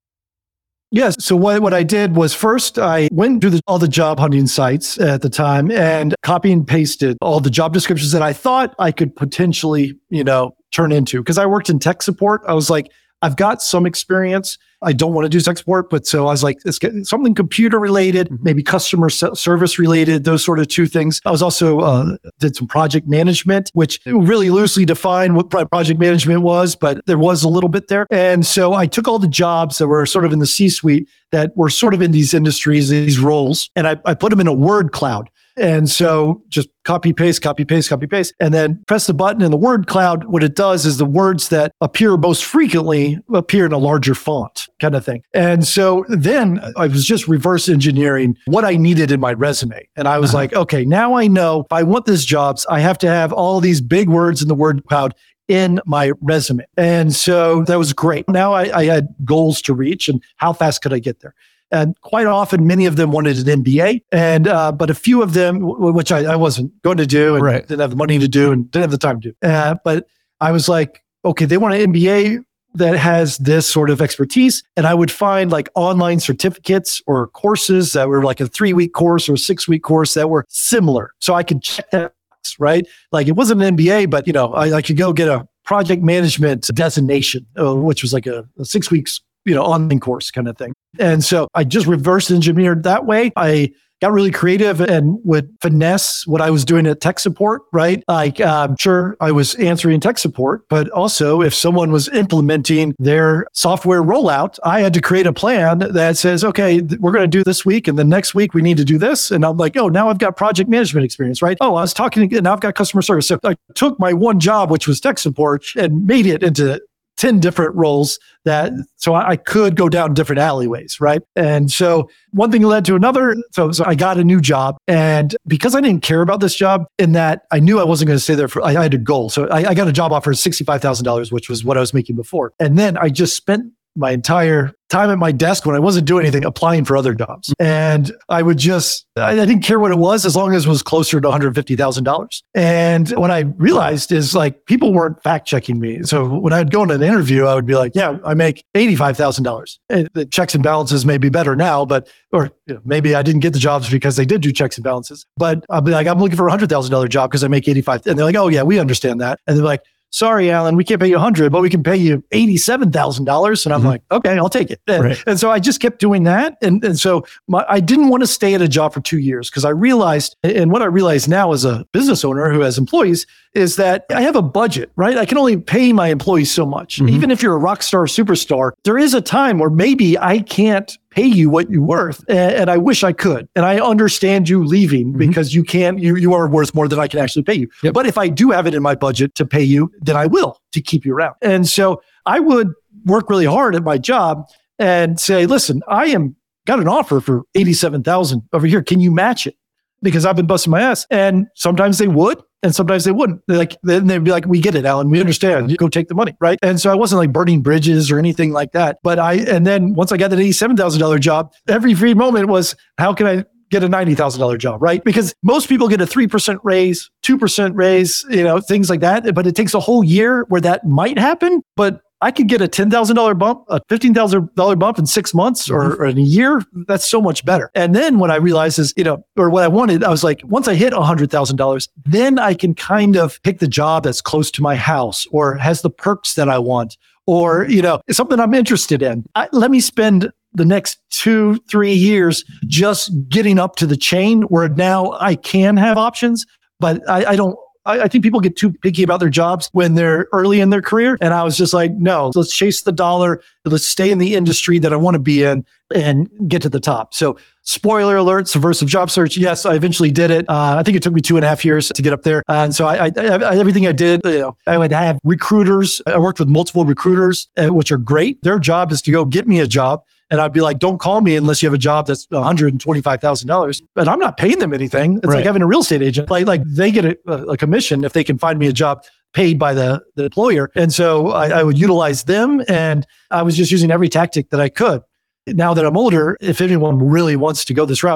Yes. So what, what I did was first I went to the, all the job hunting sites at the time and copy and pasted all the job descriptions that I thought I could potentially, you know, turn into. Because I worked in tech support. I was like, I've got some experience. I don't want to do tech support, but so I was like, it's something computer related, maybe customer service related, those sort of two things. I was also uh, did some project management, which really loosely defined what project management was, but there was a little bit there. And so I took all the jobs that were sort of in the C-suite that were sort of in these industries, these roles, and I, I put them in a word cloud. And so just copy, paste, copy, paste, copy, paste, and then press the button in the word cloud. What it does is the words that appear most frequently appear in a larger font kind of thing. And so then I was just reverse engineering what I needed in my resume. And I was uh-huh. like, okay, now I know if I want this jobs, I have to have all these big words in the word cloud in my resume. And so that was great. Now I, I had goals to reach and how fast could I get there? And quite often, many of them wanted an M B A, and uh, but a few of them, w- which I, I wasn't going to do, and right. didn't have the money to do, and didn't have the time to do. Uh, but I was like, okay, they want an M B A that has this sort of expertise, and I would find like online certificates or courses that were like a three-week course or a six-week course that were similar, so I could check that box, right? Like it wasn't an M B A, but you know, I, I could go get a project management designation, uh, which was like a, a six weeks. you know, online course kind of thing. And so I just reverse engineered that way. I got really creative and would finesse what I was doing at tech support, right? Like, um, sure, I was answering tech support, but also if someone was implementing their software rollout, I had to create a plan that says, okay, th- we're going to do this week, and then next week we need to do this. And I'm like, oh, now I've got project management experience, right? Oh, I was talking to, now I've got customer service. So I took my one job, which was tech support, and made it into ten different roles that, so I could go down different alleyways, right? And so one thing led to another. So, so I got a new job, and because I didn't care about this job in that I knew I wasn't going to stay there for, I, I had a goal. So I, I got a job offer of sixty-five thousand dollars, which was what I was making before. And then I just spent my entire time at my desk when I wasn't doing anything, applying for other jobs. And I would just, I, I didn't care what it was as long as it was closer to one hundred fifty thousand dollars. And what I realized is like people weren't fact checking me. So when I'd go into an interview, I would be like, yeah, I make eighty-five thousand dollars. And the checks and balances may be better now, but, or you know, maybe I didn't get the jobs because they did do checks and balances. But I'll be like, I'm looking for a one hundred thousand dollars job because I make eighty-five. And they're like, oh yeah, we understand that. And they're like, sorry, Alan, we can't pay you one hundred, but we can pay you eighty-seven thousand dollars. And I'm mm-hmm. like, okay, I'll take it. And, right. and so I just kept doing that. And, and so my, I didn't want to stay at a job for two years because I realized, and what I realize now as a business owner who has employees is that I have a budget, right? I can only pay my employees so much. Mm-hmm. Even if you're a rock star superstar, there is a time where maybe I can't pay you what you're worth. And, and I wish I could. And I understand you leaving mm-hmm. because you can't, you, you are worth more than I can actually pay you. Yep. But if I do have it in my budget to pay you, then I will to keep you around. And so I would work really hard at my job and say, listen, I am got an offer for eighty-seven thousand over here. Can you match it? Because I've been busting my ass. And sometimes they would, and sometimes they wouldn't. They're like, then they'd be like, we get it, Alan. We understand. You go take the money, right? And so I wasn't like burning bridges or anything like that. But I, and then once I got that eighty-seven thousand dollars job, every free moment was, how can I get a ninety thousand dollars job, right? Because most people get a three percent raise, two percent raise, you know, things like that. But it takes a whole year where that might happen. But I could get a ten thousand dollars bump, a fifteen thousand dollars bump in six months or, or in a year. That's so much better. And then what I realized is, you know, or what I wanted, I was like, once I hit one hundred thousand dollars, then I can kind of pick the job that's close to my house or has the perks that I want, or, you know, something I'm interested in. I, let me spend the next two, three years just getting up to the chain where now I can have options, but I, I don't, I think people get too picky about their jobs when they're early in their career. And I was just like, no, let's chase the dollar. Let's stay in the industry that I want to be in and get to the top. So spoiler alert, Subversive Job Search. Yes, I eventually did it. Uh, I think it took me two and a half years to get up there. Uh, and so I, I, I, everything I did, you know, I would have recruiters. I worked with multiple recruiters, uh, which are great. Their job is to go get me a job. And I'd be like, don't call me unless you have a job that's one hundred twenty-five thousand dollars. But I'm not paying them anything. It's right. like having a real estate agent. Like, like they get a, a commission if they can find me a job paid by the, the employer. And so I, I would utilize them. And I was just using every tactic that I could. Now that I'm older, if anyone really wants to go this route,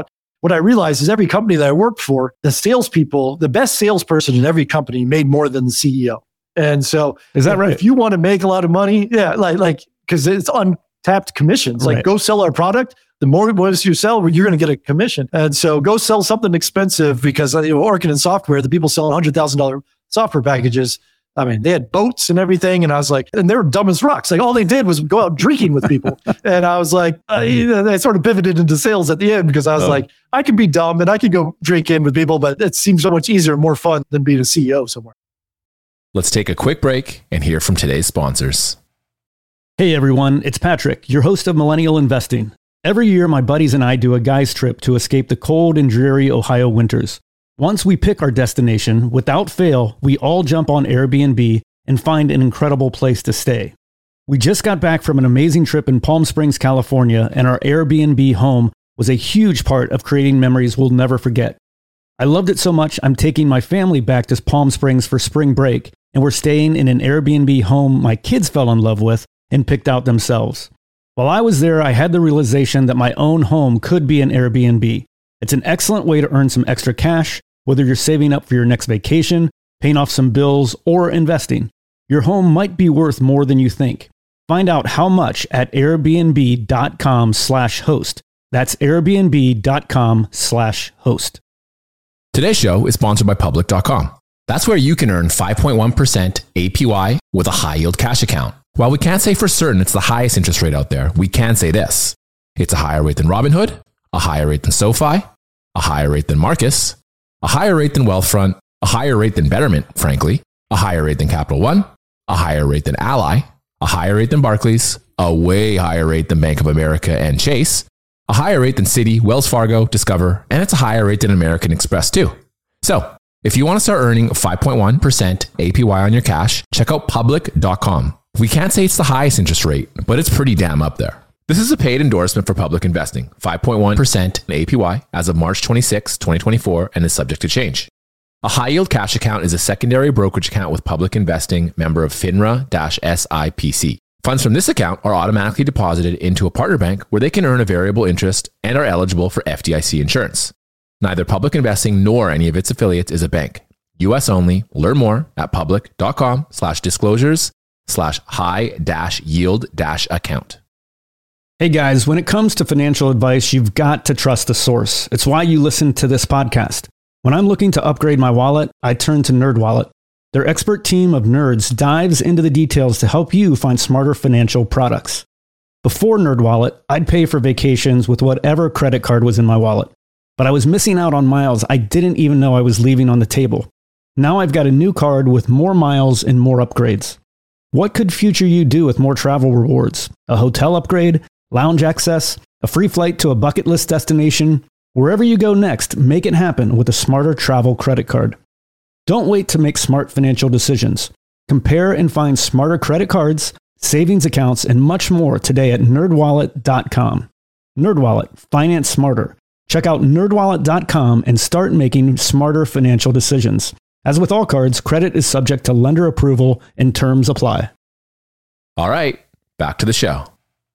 what I realized is every company that I worked for, the salespeople, the best salesperson in every company made more than the C E O. And so is that if, right? If you want to make a lot of money, yeah, like, like, cause it's untapped commissions, like right. Go sell our product. The more ones you sell, you're going to get a commission. And so go sell something expensive because, you know, Orkin and Software, the people selling one hundred thousand dollars software packages, I mean, they had boats and everything. And I was like, and they were dumb as rocks. Like all they did was go out drinking with people. And I was like, uh, I sort of pivoted into sales at the end because I was oh. like, I can be dumb and I can go drinking with people, but it seems so much easier and more fun than being a C E O somewhere. Let's take a quick break and hear from today's sponsors. Hey everyone, it's Patrick, your host of Millennial Investing. Every year, my buddies and I do a guy's trip to escape the cold and dreary Ohio winters. Once we pick our destination, without fail, we all jump on Airbnb and find an incredible place to stay. We just got back from an amazing trip in Palm Springs, California, and our Airbnb home was a huge part of creating memories we'll never forget. I loved it so much, I'm taking my family back to Palm Springs for spring break, and we're staying in an Airbnb home my kids fell in love with and picked out themselves. While I was there, I had the realization that my own home could be an Airbnb. It's an excellent way to earn some extra cash, whether you're saving up for your next vacation, paying off some bills, or investing. Your home might be worth more than you think. Find out how much at airbnb.com slash host. That's airbnb.com slash host. Today's show is sponsored by public dot com. That's where you can earn five point one percent A P Y with a high yield cash account. While we can't say for certain it's the highest interest rate out there, we can say this. It's a higher rate than Robinhood, a higher rate than SoFi, a higher rate than Marcus, a higher rate than Wealthfront, a higher rate than Betterment, frankly, a higher rate than Capital One, a higher rate than Ally, a higher rate than Barclays, a way higher rate than Bank of America and Chase, a higher rate than Citi, Wells Fargo, Discover, and it's a higher rate than American Express too. So, if you want to start earning five point one percent A P Y on your cash, check out public dot com. We can't say it's the highest interest rate, but it's pretty damn up there. This is a paid endorsement for public investing, five point one percent A P Y as of March twenty-sixth, twenty twenty-four, and is subject to change. A high yield cash account is a secondary brokerage account with public investing, member of FINRA-S I P C. Funds from this account are automatically deposited into a partner bank where they can earn a variable interest and are eligible for F D I C insurance. Neither Public Investing nor any of its affiliates is a bank. U S only. Learn more at public.com slash disclosures slash high dash yield dash account. Hey guys, when it comes to financial advice, you've got to trust the source. It's why you listen to this podcast. When I'm looking to upgrade my wallet, I turn to NerdWallet. Their expert team of nerds dives into the details to help you find smarter financial products. Before NerdWallet, I'd pay for vacations with whatever credit card was in my wallet. But I was missing out on miles I didn't even know I was leaving on the table. Now I've got a new card with more miles and more upgrades. What could future you do with more travel rewards? A hotel upgrade, lounge access, a free flight to a bucket list destination? Wherever you go next, make it happen with a smarter travel credit card. Don't wait to make smart financial decisions. Compare and find smarter credit cards, savings accounts, and much more today at nerd wallet dot com. NerdWallet, finance smarter. Check out nerd wallet dot com and start making smarter financial decisions. As with all cards, credit is subject to lender approval and terms apply. All right, back to the show.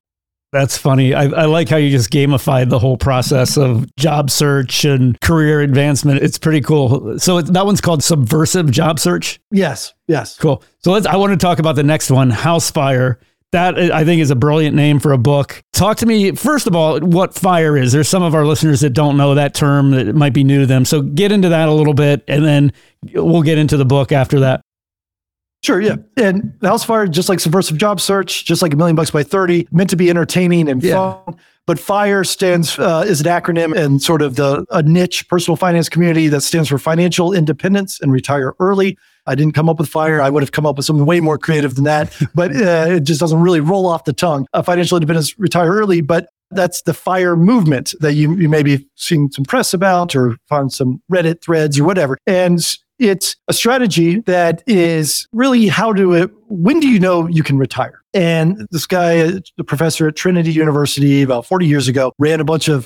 That's funny. I, I like how you just gamified the whole process of job search and career advancement. It's pretty cool. So it, that one's called Subversive Job Search? Yes, yes. Cool. So let's. I want to talk about the next one, Housefire. That, I think, is a brilliant name for a book. Talk to me, first of all, what FIRE is. There's some of our listeners that don't know that term, that might be new to them. So get into that a little bit, and then we'll get into the book after that. Sure, yeah. And Housefire, just like Subversive Job Search, just like A Million Bucks by thirty, meant to be entertaining and yeah. fun. But FIRE stands uh, is an acronym in sort of the a niche personal finance community that stands for Financial Independence and Retire Early. I didn't come up with FIRE. I would have come up with something way more creative than that, but uh, it just doesn't really roll off the tongue. Uh, Financial Independence, Retire Early, but that's the FIRE movement that you, you may be seeing some press about or found some Reddit threads or whatever. And it's a strategy that is really how to, uh, when do you know you can retire? And this guy, the professor at Trinity University about forty years ago, ran a bunch of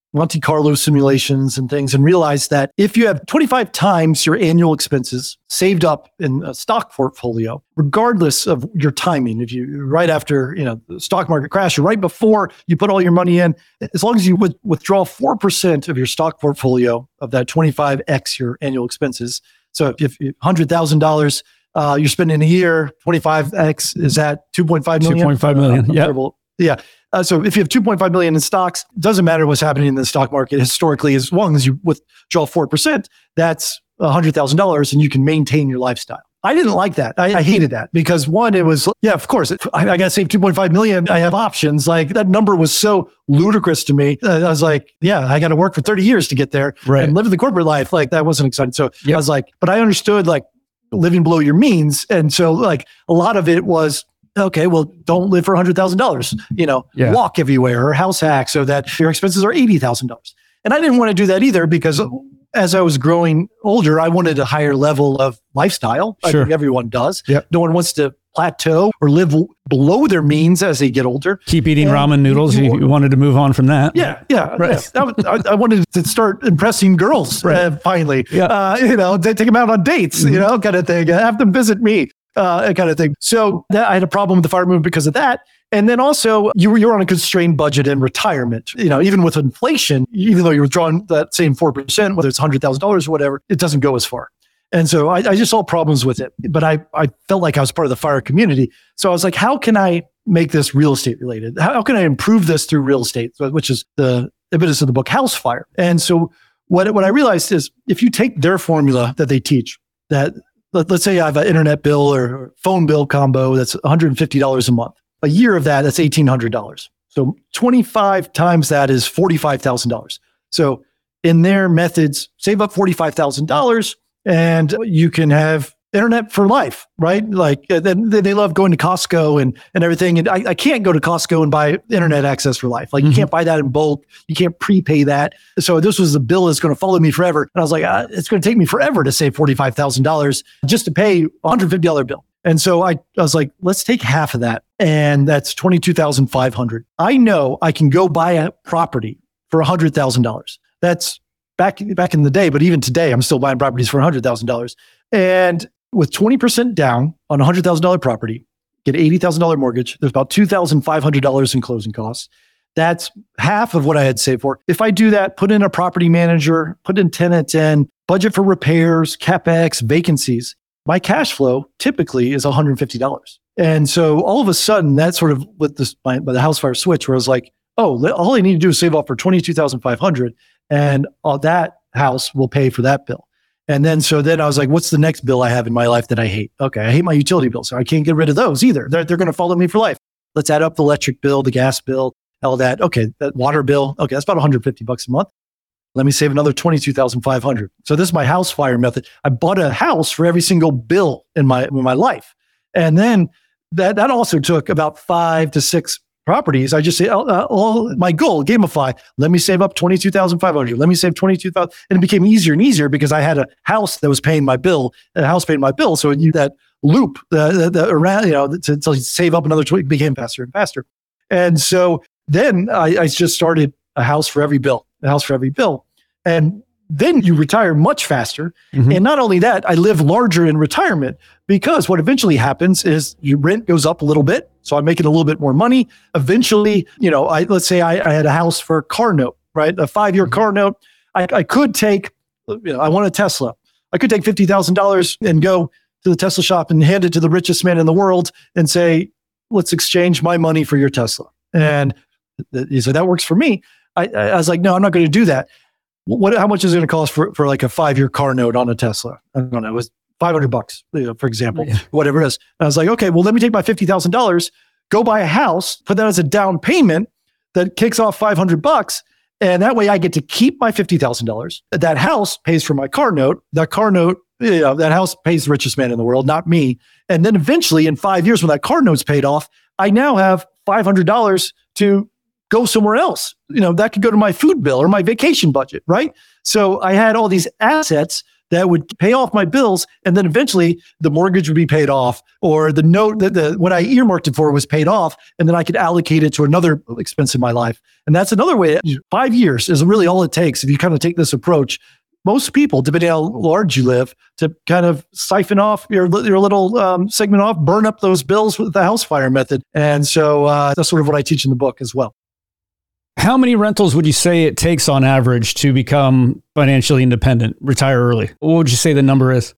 Monte Carlo simulations and things and realized that if you have twenty-five times your annual expenses saved up in a stock portfolio, regardless of your timing, if you right after, you know, the stock market crash or right before you put all your money in, as long as you would withdraw four percent of your stock portfolio of that twenty-five x your annual expenses. So if you one hundred thousand dollars uh, you're spending a year, twenty-five x is that two point five million? two point five million. Uh, yeah. Yeah. Uh, so if you have two point five million in stocks, doesn't matter what's happening in the stock market historically, as long as you withdraw four percent, that's one hundred thousand dollars and you can maintain your lifestyle. I didn't like that. I, I hated that because one, it was, yeah, of course, I, I got to save two point five million. I have options. Like that number was so ludicrous to me. Uh, I was like, yeah, I got to work for thirty years to get there right. and live the corporate life. Like that wasn't exciting. So yep. I was like, but I understood like living below your means. And so like a lot of it was, okay, well, don't live for one hundred thousand dollars, you know, yeah. walk everywhere or house hack so that your expenses are eighty thousand dollars. And I didn't want to do that either because as I was growing older, I wanted a higher level of lifestyle. Sure. I think everyone does. Yep. No one wants to plateau or live below their means as they get older. Keep eating and ramen noodles. You, you wanted to move on from that. Yeah, yeah. Right. I, I, I wanted to start impressing girls right. uh, finally. Yeah. Uh, you know, take them out on dates, mm-hmm. you know, kind of thing. Have them visit me. Uh, kind of thing. So that, I had a problem with the fire movement because of that. And then also you were, you were on a constrained budget in retirement. You know, even with inflation, even though you were drawing that same four percent, whether it's one hundred thousand dollars or whatever, it doesn't go as far. And so I, I just saw problems with it. But I, I felt like I was part of the fire community. So I was like, how can I make this real estate related? How, how can I improve this through real estate, which is the impetus of the book House Fire? And so what, what I realized is if you take their formula that they teach, that let's say I have an internet bill or phone bill combo that's one hundred fifty dollars a month. A year of that, that's eighteen hundred dollars. So twenty-five times that is forty-five thousand dollars. So in their methods, save up forty-five thousand dollars and you can have internet for life, right? Like uh, they, they love going to Costco and, and everything. And I, I can't go to Costco and buy internet access for life. Like mm-hmm. you can't buy that in bulk. You can't prepay that. So this was the bill that's going to follow me forever. And I was like, uh, it's going to take me forever to save forty-five thousand dollars just to pay a one hundred fifty dollars bill. And so I, I was like, let's take half of that. And that's twenty-two thousand five hundred dollars. I know I can go buy a property for one hundred thousand dollars. That's back, back in the day, but even today, I'm still buying properties for one hundred thousand dollars. And with twenty percent down on a one hundred thousand dollars property, get an eighty thousand dollars mortgage. There's about two thousand five hundred dollars in closing costs. That's half of what I had saved for. If I do that, put in a property manager, put in tenants in, budget for repairs, CapEx, vacancies, my cash flow typically is one hundred fifty dollars. And so all of a sudden, that's sort of with this, by, by the House Fire switch, where I was like, oh, all I need to do is save up for twenty-two thousand five hundred dollars and all that house will pay for that bill. And then, so then I was like, what's the next bill I have in my life that I hate? Okay, I hate my utility bills, so I can't get rid of those either. They're, they're going to follow me for life. Let's add up the electric bill, the gas bill, all that. Okay, that water bill. Okay, that's about one hundred fifty bucks a month. Let me save another twenty-two thousand five hundred. So this is my House Fire method. I bought a house for every single bill in my, in my life. And then that, that also took about five to six properties. I just say, oh, uh, oh, my goal, gamify, let me save up twenty-two thousand five hundred. Let me save twenty-two thousand. And it became easier and easier because I had a house that was paying my bill, a house paying my bill. So you, that loop uh, the, the around, you know, to, to save up another twenty became faster and faster. And so then I, I just started a house for every bill, a house for every bill. And then you retire much faster. Mm-hmm. And not only that, I live larger in retirement because what eventually happens is your rent goes up a little bit. So I'm making a little bit more money. Eventually, you know, I let's say I, I had a house for a car note, right? A five-year mm-hmm. car note. I, I could take, you know, I want a Tesla. I could take fifty thousand dollars and go to the Tesla shop and hand it to the richest man in the world and say, let's exchange my money for your Tesla. And he said, that works for me. I, I was like, no, I'm not going to do that. What? How much is it going to cost for, for like a five-year car note on a Tesla? I don't know. It was five hundred bucks, you know, for example, yeah. whatever it is. And I was like, okay, well, let me take my fifty thousand dollars, go buy a house, put that as a down payment that kicks off five hundred bucks. And that way I get to keep my fifty thousand dollars. That house pays for my car note. That car note, you know, that house pays the richest man in the world, not me. And then eventually in five years when that car note's paid off, I now have five hundred dollars to go somewhere else. You know, that could go to my food bill or my vacation budget, right? So I had all these assets that would pay off my bills. And then eventually the mortgage would be paid off, or the note that the, what I earmarked it for was paid off. And then I could allocate it to another expense in my life. And that's another way. Five years is really all it takes. If you kind of take this approach, most people, depending on how large you live, to kind of siphon off your, your little um, segment off, burn up those bills with the house fire method. And so uh, that's sort of what I teach in the book as well. How many rentals would you say it takes on average to become financially independent, retire early? What would you say the number is?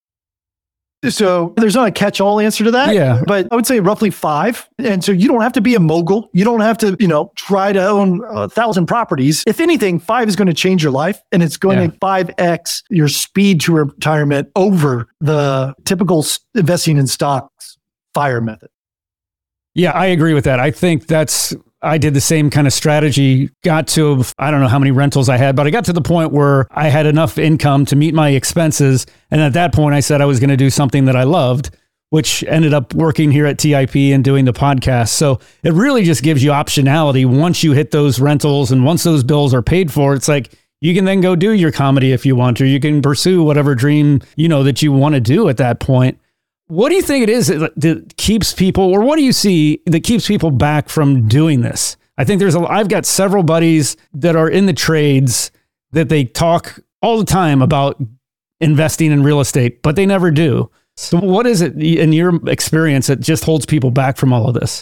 So there's not a catch-all answer to that. Yeah. But I would say roughly five. And so you don't have to be a mogul. You don't have to, you know, try to own a thousand properties. If anything, five is going to change your life, and it's going yeah. to five X your speed to retirement over the typical investing in stocks fire method. Yeah, I agree with that. I think that's, I did the same kind of strategy, got to, I don't know how many rentals I had, but I got to the point where I had enough income to meet my expenses. And at that point, I said I was going to do something that I loved, which ended up working here at T I P and doing the podcast. So it really just gives you optionality. Once you hit those rentals and once those bills are paid for, it's like, you can then go do your comedy if you want to. You can pursue whatever dream, you know, that you want to do at that point. What do you think it is that keeps people, or what do you see that keeps people back from doing this? I think there's a, I've got several buddies that are in the trades that they talk all the time about investing in real estate, but they never do. So what is it in your experience that just holds people back from all of this?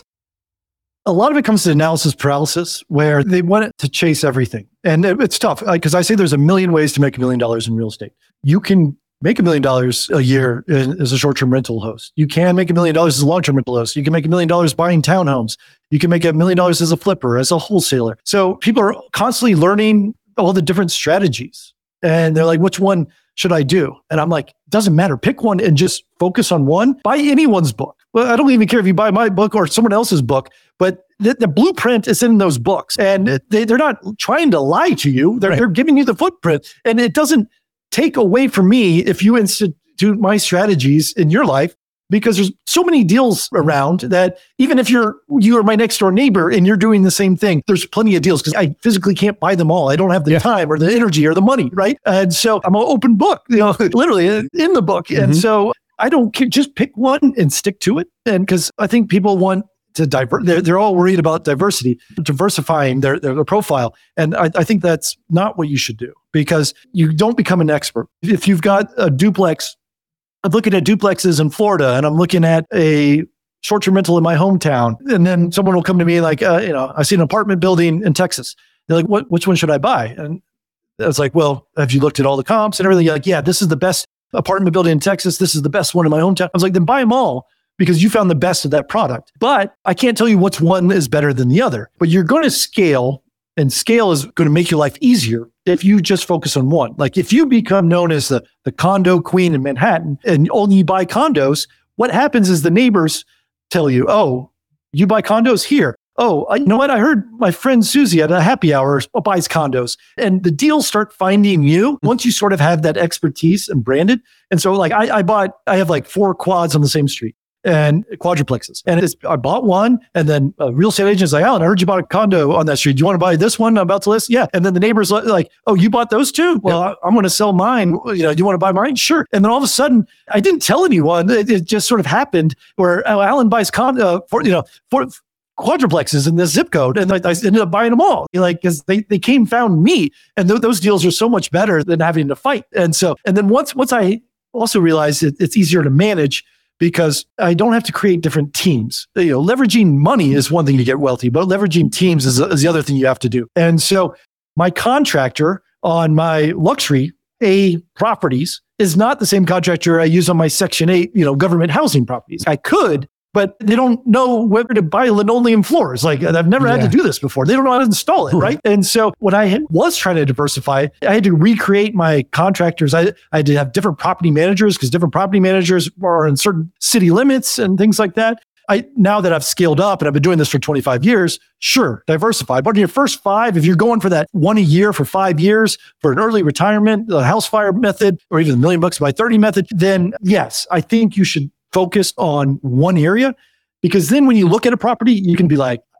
A lot of it comes to analysis paralysis, where they want it to chase everything. And it, it's tough because I say there's a million ways to make a million dollars in real estate. You can make a million dollars a year as a short-term rental host. You can make a million dollars as a long-term rental host. You can make a million dollars buying townhomes. You can make a million dollars as a flipper, as a wholesaler. So people are constantly learning all the different strategies. And they're like, which one should I do? And I'm like, doesn't matter. Pick one and just focus on one. Buy anyone's book. Well, I don't even care if you buy my book or someone else's book, but the, the blueprint is in those books. And they, they're not trying to lie to you. They're, right. they're giving you the footprint. And it doesn't take away from me if you institute my strategies in your life, because there's so many deals around that even if you're you are my next door neighbor and you're doing the same thing, there's plenty of deals because I physically can't buy them all. I don't have the yeah. time or the energy or the money, right? And so I'm an open book, you know, literally in the book. Mm-hmm. And so I don't care, just pick one and stick to it. And because I think people want to divert, they're, they're all worried about diversity, diversifying their, their, their profile. And I, I think that's not what you should do, because you don't become an expert. If you've got a duplex, I'm looking at duplexes in Florida and I'm looking at a short-term rental in my hometown. And then someone will come to me like, uh, you know, I see an apartment building in Texas. They're like, what, which one should I buy? And I was like, well, have you looked at all the comps and everything? You're like, yeah, this is the best apartment building in Texas. This is the best one in my hometown. I was like, then buy them all, because you found the best of that product. But I can't tell you which one is better than the other. But you're going to scale, and scale is going to make your life easier if you just focus on one. Like if you become known as the, the condo queen in Manhattan and only buy condos, what happens is the neighbors tell you, oh, you buy condos here. Oh, you know what? I heard my friend Susie at a happy hour buys condos, and the deals start finding you once you sort of have that expertise and branded. And so like I, I bought, I have like four quads on the same street and quadruplexes. And it's, I bought one, and then a real estate agent's like, Alan, I heard you bought a condo on that street. Do you want to buy this one I'm about to list? Yeah. And then the neighbor's like, oh, you bought those two? Well, yeah. I'm going to sell mine. You know, do you want to buy mine? Sure. And then all of a sudden, I didn't tell anyone. It, it just sort of happened where oh, Alan buys condo for, you know, for quadruplexes in this zip code. And I, I ended up buying them all, you know, like, because they, they came, found me. And th- those deals are so much better than having to fight. And so, and then once, once I also realized it, it's easier to manage, because I don't have to create different teams. You know, leveraging money is one thing to get wealthy, but leveraging teams is, is the other thing you have to do. And so my contractor on my luxury A properties is not the same contractor I use on my Section eight, you know, government housing properties. I could, but they don't know whether to buy linoleum floors. Like I've never yeah. had to do this before. They don't know how to install it, right? And so when I was trying to diversify, I had to recreate my contractors. I, I had to have different property managers, because different property managers are in certain city limits and things like that. I now that I've scaled up and I've been doing this for twenty-five years, sure, diversify. But in your first five, if you're going for that one a year for five years for an early retirement, the house fire method, or even the million bucks by thirty method, then yes, I think you should focus on one area, because then when you look at a property, you can be like,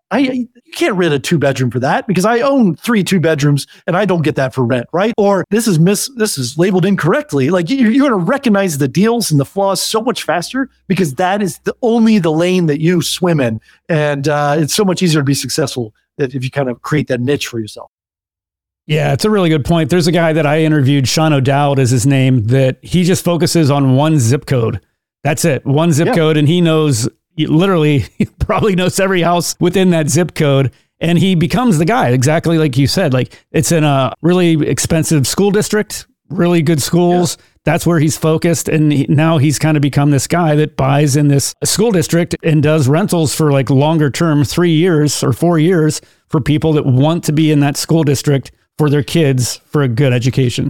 I you can't rent a two bedroom for that because I own three two bedrooms and I don't get that for rent, right? Or this is mis this is labeled incorrectly. Like you're, you're going to recognize the deals and the flaws so much faster because that is the only the lane that you swim in, and uh, it's so much easier to be successful if you kind of create that niche for yourself. Yeah, it's a really good point. There's a guy that I interviewed, Sean O'Dowd is his name, that he just focuses on one zip code. That's it, one zip yeah. code, and he knows. Literally, he probably knows every house within that zip code, and he becomes the guy, exactly like you said. Like, it's in a really expensive school district, really good schools. Yeah. That's where he's focused, and he, now he's kind of become this guy that buys in this school district and does rentals for like longer term, three years or four years for people that want to be in that school district for their kids for a good education.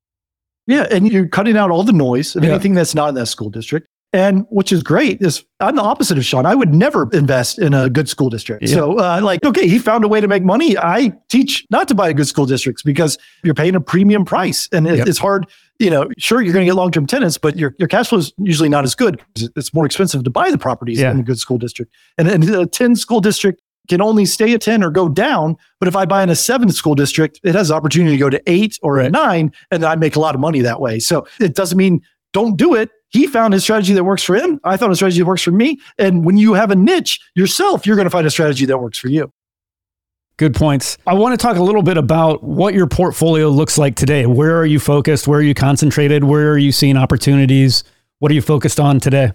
Yeah, and you're cutting out all the noise of yeah. anything that's not in that school district. And which is great is I'm the opposite of Sean. I would never invest in a good school district. Yeah. So uh, like, okay, he found a way to make money. I teach not to buy good school districts because you're paying a premium price and it, yep. it's hard. You know, sure, you're going to get long-term tenants, but your, your cash flow is usually not as good. It's more expensive to buy the properties yeah. in a good school district. And, and a ten school district can only stay at ten or go down. But if I buy in a seven school district, it has the opportunity to go to eight or right. a nine, and I make a lot of money that way. So it doesn't mean don't do it. He found a strategy that works for him. I found a strategy that works for me. And when you have a niche yourself, you're going to find a strategy that works for you. Good points. I want to talk a little bit about what your portfolio looks like today. Where are you focused? Where are you concentrated? Where are you seeing opportunities? What are you focused on today?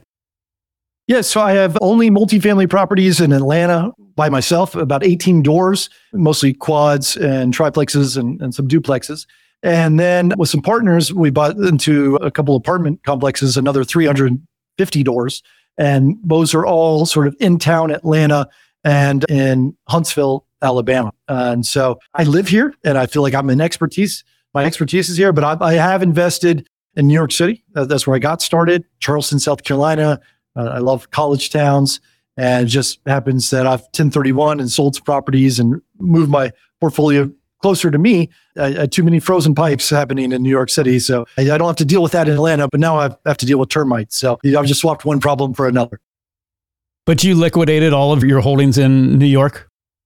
Yeah, so I have only multifamily properties in Atlanta by myself, about eighteen doors, mostly quads and triplexes and, and some duplexes. And then with some partners, we bought into a couple apartment complexes, another three hundred fifty doors. And those are all sort of in town Atlanta and in Huntsville, Alabama. Uh, and so I live here and I feel like I'm an expertise. My expertise is here, but I, I have invested in New York City. Uh, that's where I got started. Charleston, South Carolina. Uh, I love college towns. And it just happens that I've ten thirty-one and sold some properties and moved my portfolio closer to me. I had too many frozen pipes happening in New York City. So I, I don't have to deal with that in Atlanta, but now I have to deal with termites. So I've just swapped one problem for another. But you liquidated all of your holdings in New York?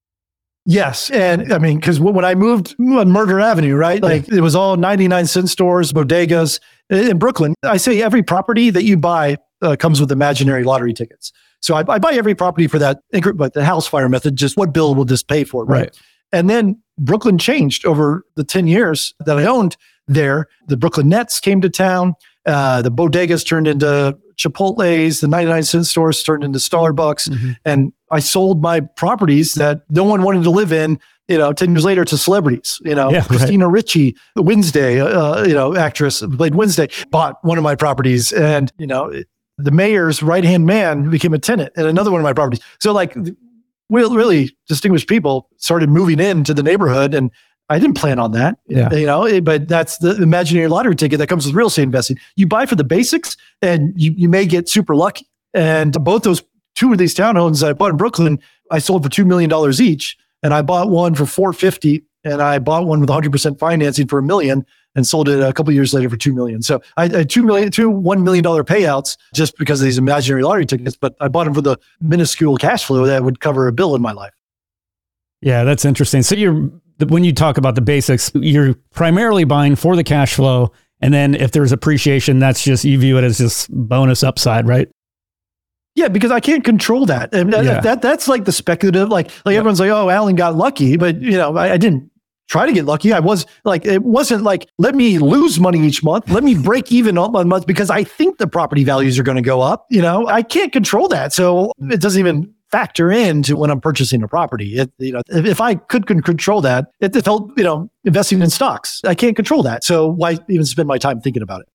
Yes. And I mean, because when I moved on Murder Avenue, right? Like it was all ninety-nine cent stores, bodegas in Brooklyn. I say every property that you buy uh, comes with imaginary lottery tickets. So I, I buy every property for that, but the house fire method, just what bill will this pay for, right? right. And then Brooklyn changed over the ten years that I owned there. The Brooklyn Nets came to town. Uh, the bodegas turned into Chipotle's. The ninety-nine cent stores turned into Starbucks. Mm-hmm. And I sold my properties that no one wanted to live in, you know, ten years later to celebrities. You know, yeah, Christina right. Ricci, the Wednesday, uh, you know, actress who played Wednesday, bought one of my properties. And, you know, it, the mayor's right-hand man became a tenant in another one of my properties. So like, really distinguished people started moving into the neighborhood, and I didn't plan on that, yeah. you know, but that's the imaginary lottery ticket that comes with real estate investing. You buy for the basics and you, you may get super lucky. And both those two of these townhomes I bought in Brooklyn, I sold for two million dollars each. And I bought one for four hundred fifty thousand dollars and I bought one with one hundred percent financing for a million and sold it a couple of years later for two million dollars. So I had two million, two one million dollars payouts just because of these imaginary lottery tickets, but I bought them for the minuscule cash flow that would cover a bill in my life. Yeah, that's interesting. So you're, when you talk about the basics, you're primarily buying for the cash flow. And then if there's appreciation, that's just, you view it as just bonus upside, right? Yeah, because I can't control that. And that, yeah. that that's like the speculative, like, like yep. everyone's like, oh, Alan got lucky, but you know, I, I didn't try to get lucky. I was like, it wasn't like, let me lose money each month. Let me break even all my month because I think the property values are going to go up. You know, I can't control that. So it doesn't even factor into when I'm purchasing a property. It, you know, if, if I could control that, it, it felt, you know, investing in stocks. I can't control that. So why even spend my time thinking about it?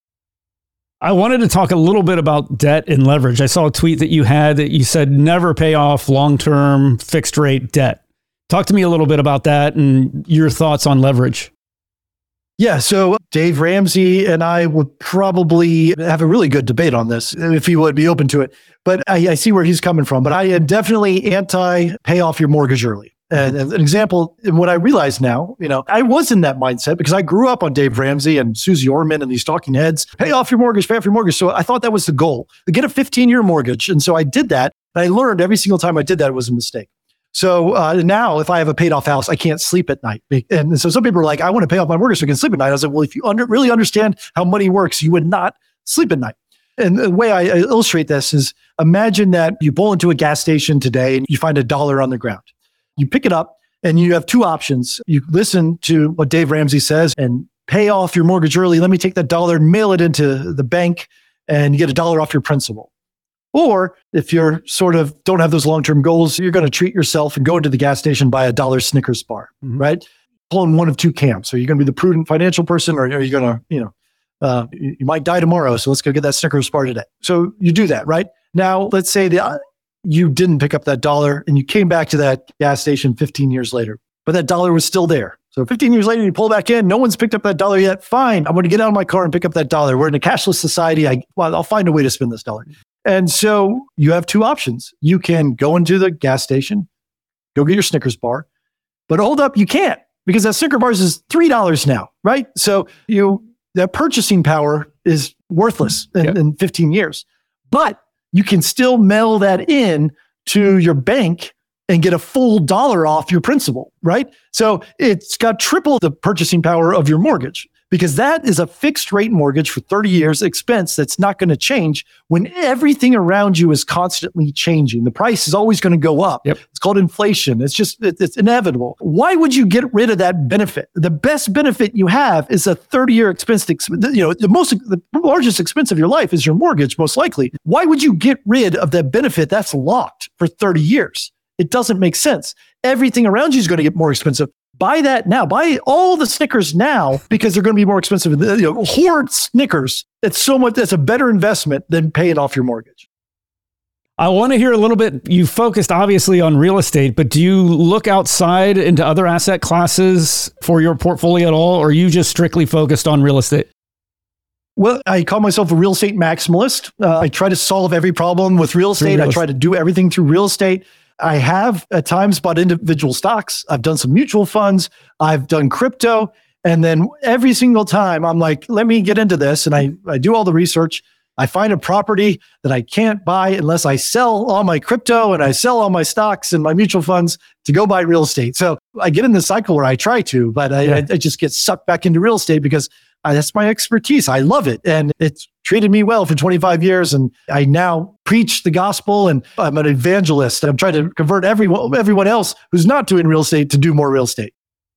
I wanted to talk a little bit about debt and leverage. I saw a tweet that you had that you said never pay off long-term fixed rate debt. Talk to me a little bit about that and your thoughts on leverage. Yeah, so Dave Ramsey and I would probably have a really good debate on this if he would be open to it. But I, I see where he's coming from. But I am definitely anti-pay off your mortgage early. And an example, and what I realize now, you know, I was in that mindset because I grew up on Dave Ramsey and Susie Orman and these talking heads, pay off your mortgage, pay off your mortgage. So I thought that was the goal, to get a fifteen-year mortgage. And so I did that. And I learned every single time I did that it was a mistake. So uh, now if I have a paid off house, I can't sleep at night. And so some people are like, I want to pay off my mortgage so I can sleep at night. I was like, well, if you under, really understand how money works, you would not sleep at night. And the way I illustrate this is imagine that you pull into a gas station today and you find a dollar on the ground. You pick it up and you have two options. You listen to what Dave Ramsey says and pay off your mortgage early. Let me take that dollar and mail it into the bank and you get a dollar off your principal. Or if you're sort of don't have those long-term goals, you're going to treat yourself and go into the gas station, buy a dollar Snickers bar, mm-hmm. right? Pull in one of two camps. Are you going to be the prudent financial person or are you going to, you know, uh, you, you might die tomorrow. So let's go get that Snickers bar today. So you do that, right? Now, let's say that uh, you didn't pick up that dollar and you came back to that gas station fifteen years later, but that dollar was still there. So fifteen years later, you pull back in, no one's picked up that dollar yet. Fine. I'm going to get out of my car and pick up that dollar. We're in a cashless society. I, well, I'll find a way to spend this dollar. And so you have two options. You can go into the gas station, go get your Snickers bar, but hold up, you can't because that Snickers bar is three dollars now, right? So you that purchasing power is worthless in, yep. in fifteen years, but you can still mail that in to your bank and get a full dollar off your principal, right? So it's got triple the purchasing power of your mortgage. Because that is a fixed rate mortgage for thirty years expense that's not going to change when everything around you is constantly changing. The price is always going to go up. Yep. It's called inflation. It's just, it's inevitable. Why would you get rid of that benefit? The best benefit you have is a thirty year expense. You know, the most, the largest expense of your life is your mortgage, most likely. Why would you get rid of that benefit that's locked for thirty years? It doesn't make sense. Everything around you is going to get more expensive. Buy that now. Buy all the Snickers now because they're going to be more expensive. You know, hoard Snickers. It's so much. That's a better investment than paying off your mortgage. I want to hear a little bit. You focused obviously on real estate, but do you look outside into other asset classes for your portfolio at all, or are you just strictly focused on real estate? Well, I call myself a real estate maximalist. Uh, I try to solve every problem with real estate. Real I try to do everything through real estate. I have at times bought individual stocks. I've done some mutual funds. I've done crypto. And then every single time I'm like, let me get into this. And I, I do all the research. I find a property that I can't buy unless I sell all my crypto and I sell all my stocks and my mutual funds to go buy real estate. So I get in the cycle where I try to, but I, yeah. I, I just get sucked back into real estate because I, that's my expertise. I love it. And it's treated me well for twenty-five years. And I now preach the gospel and I'm an evangelist. I'm trying to convert everyone, everyone else who's not doing real estate to do more real estate.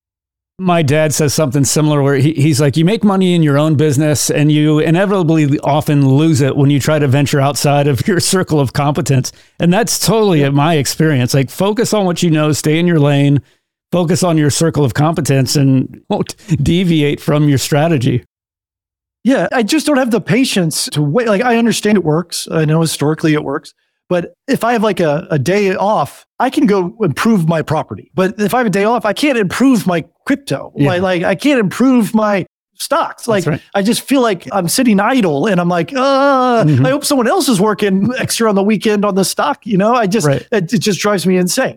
My dad says something similar where he, he's like, you make money in your own business and you inevitably often lose it when you try to venture outside of your circle of competence. And that's totally my experience. Like focus on what you know, stay in your lane, focus on your circle of competence and won't deviate from your strategy. Yeah, I just don't have the patience to wait. Like I understand it works. I know historically it works. But if I have like a, a day off, I can go improve my property. But if I have a day off, I can't improve my crypto. Yeah. Like, like I can't improve my stocks. Like right. I just feel like I'm sitting idle and I'm like, uh, mm-hmm. I hope someone else is working extra on the weekend on the stock. You know, I just, right. it, it just drives me insane.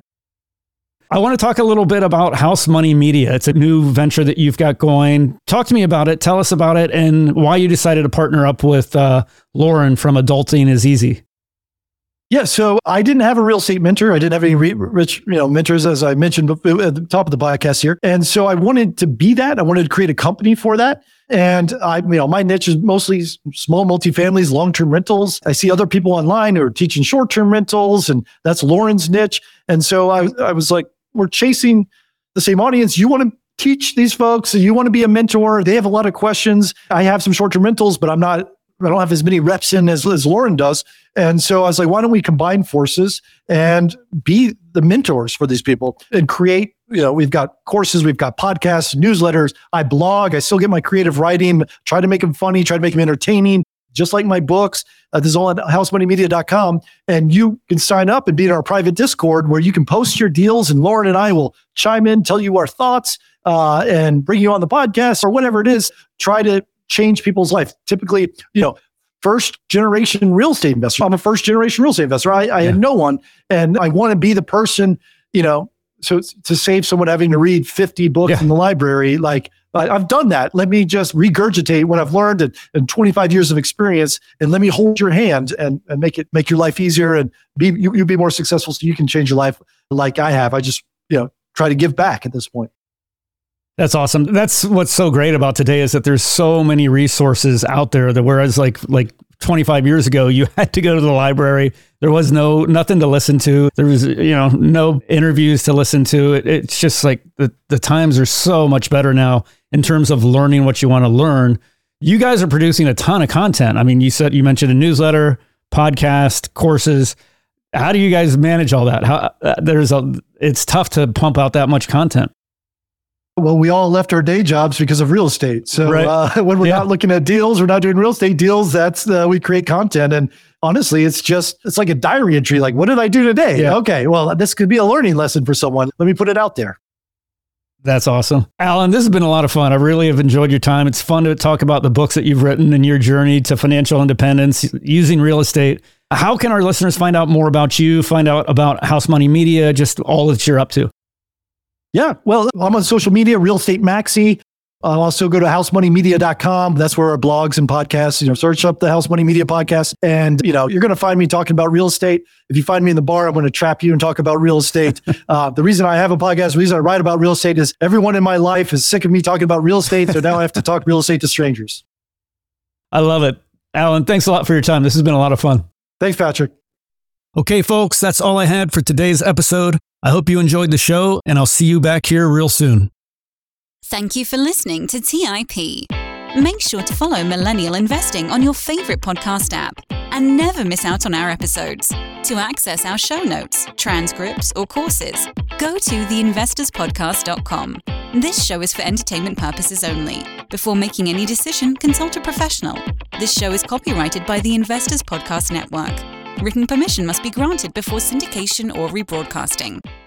I want to talk a little bit about House Money Media. It's a new venture that you've got going. Talk to me about it. Tell us about it and why you decided to partner up with uh, Lauren from Adulting is Easy. Yeah, so I didn't have a real estate mentor. I didn't have any re- rich, you know, mentors, as I mentioned at the top of the podcast here. And so I wanted to be that. I wanted to create a company for that. And I, you know, my niche is mostly small multifamilies, long-term rentals. I see other people online who are teaching short-term rentals, and that's Lauren's niche. And so I, I was like, we're chasing the same audience. You want to teach these folks. You want to be a mentor. They have a lot of questions. I have some short-term rentals, but I'm not, I don't have as many reps in as, as Lauren does. And so I was like, why don't we combine forces and be the mentors for these people and create, you know, we've got courses, we've got podcasts, newsletters. I blog. I still get my creative writing, try to make them funny, try to make them entertaining, just like my books. Uh, this is all at house money media dot com. And you can sign up and be in our private Discord where you can post your deals and Lauren and I will chime in, tell you our thoughts, uh, and bring you on the podcast or whatever it is. Try to change people's life. Typically, you know, first generation real estate investor. I'm a first generation real estate investor. I, I yeah. had no one, and I want to be the person, you know, so to save someone having to read fifty books yeah. in the library, like I, I've done that. Let me just regurgitate what I've learned and, and twenty-five years of experience, and let me hold your hand and, and make it, make your life easier and be, you, you be more successful so you can change your life like I have. I just, you know, try to give back at this point. That's awesome. That's what's so great about today is that there's so many resources out there that whereas like like twenty-five years ago, you had to go to the library. There was no nothing to listen to. There was, you know, no interviews to listen to. It, it's just like the, the times are so much better now in terms of learning what you want to learn. You guys are producing a ton of content. I mean, you said you mentioned a newsletter, podcast, courses. How do you guys manage all that? How uh, there's a it's tough to pump out that much content. Well, we all left our day jobs because of real estate. So right. uh, when we're yeah. not looking at deals, we're not doing real estate deals. That's uh, we create content. And honestly, it's just, it's like a diary entry. Like, what did I do today? Yeah. Okay, well, this could be a learning lesson for someone. Let me put it out there. That's awesome. Alan, this has been a lot of fun. I really have enjoyed your time. It's fun to talk about the books that you've written and your journey to financial independence using real estate. How can our listeners find out more about you, find out about House Money Media, just all that you're up to? Yeah, well, I'm on social media, Real Estate Maxi. Uh, also go to house money media dot com. That's where our blogs and podcasts, you know, search up the House Money Media podcast. And, you know, you're going to find me talking about real estate. If you find me in the bar, I'm going to trap you and talk about real estate. uh, the reason I have a podcast, the reason I write about real estate is everyone in my life is sick of me talking about real estate. So now I have to talk real estate to strangers. I love it. Alan, thanks a lot for your time. This has been a lot of fun. Thanks, Patrick. Okay, folks, that's all I had for today's episode. I hope you enjoyed the show, and I'll see you back here real soon. Thank you for listening to T I P. Make sure to follow Millennial Investing on your favorite podcast app and never miss out on our episodes. To access our show notes, transcripts, or courses, go to the investors podcast dot com. This show is for entertainment purposes only. Before making any decision, consult a professional. This show is copyrighted by the Investors Podcast Network. Written permission must be granted before syndication or rebroadcasting.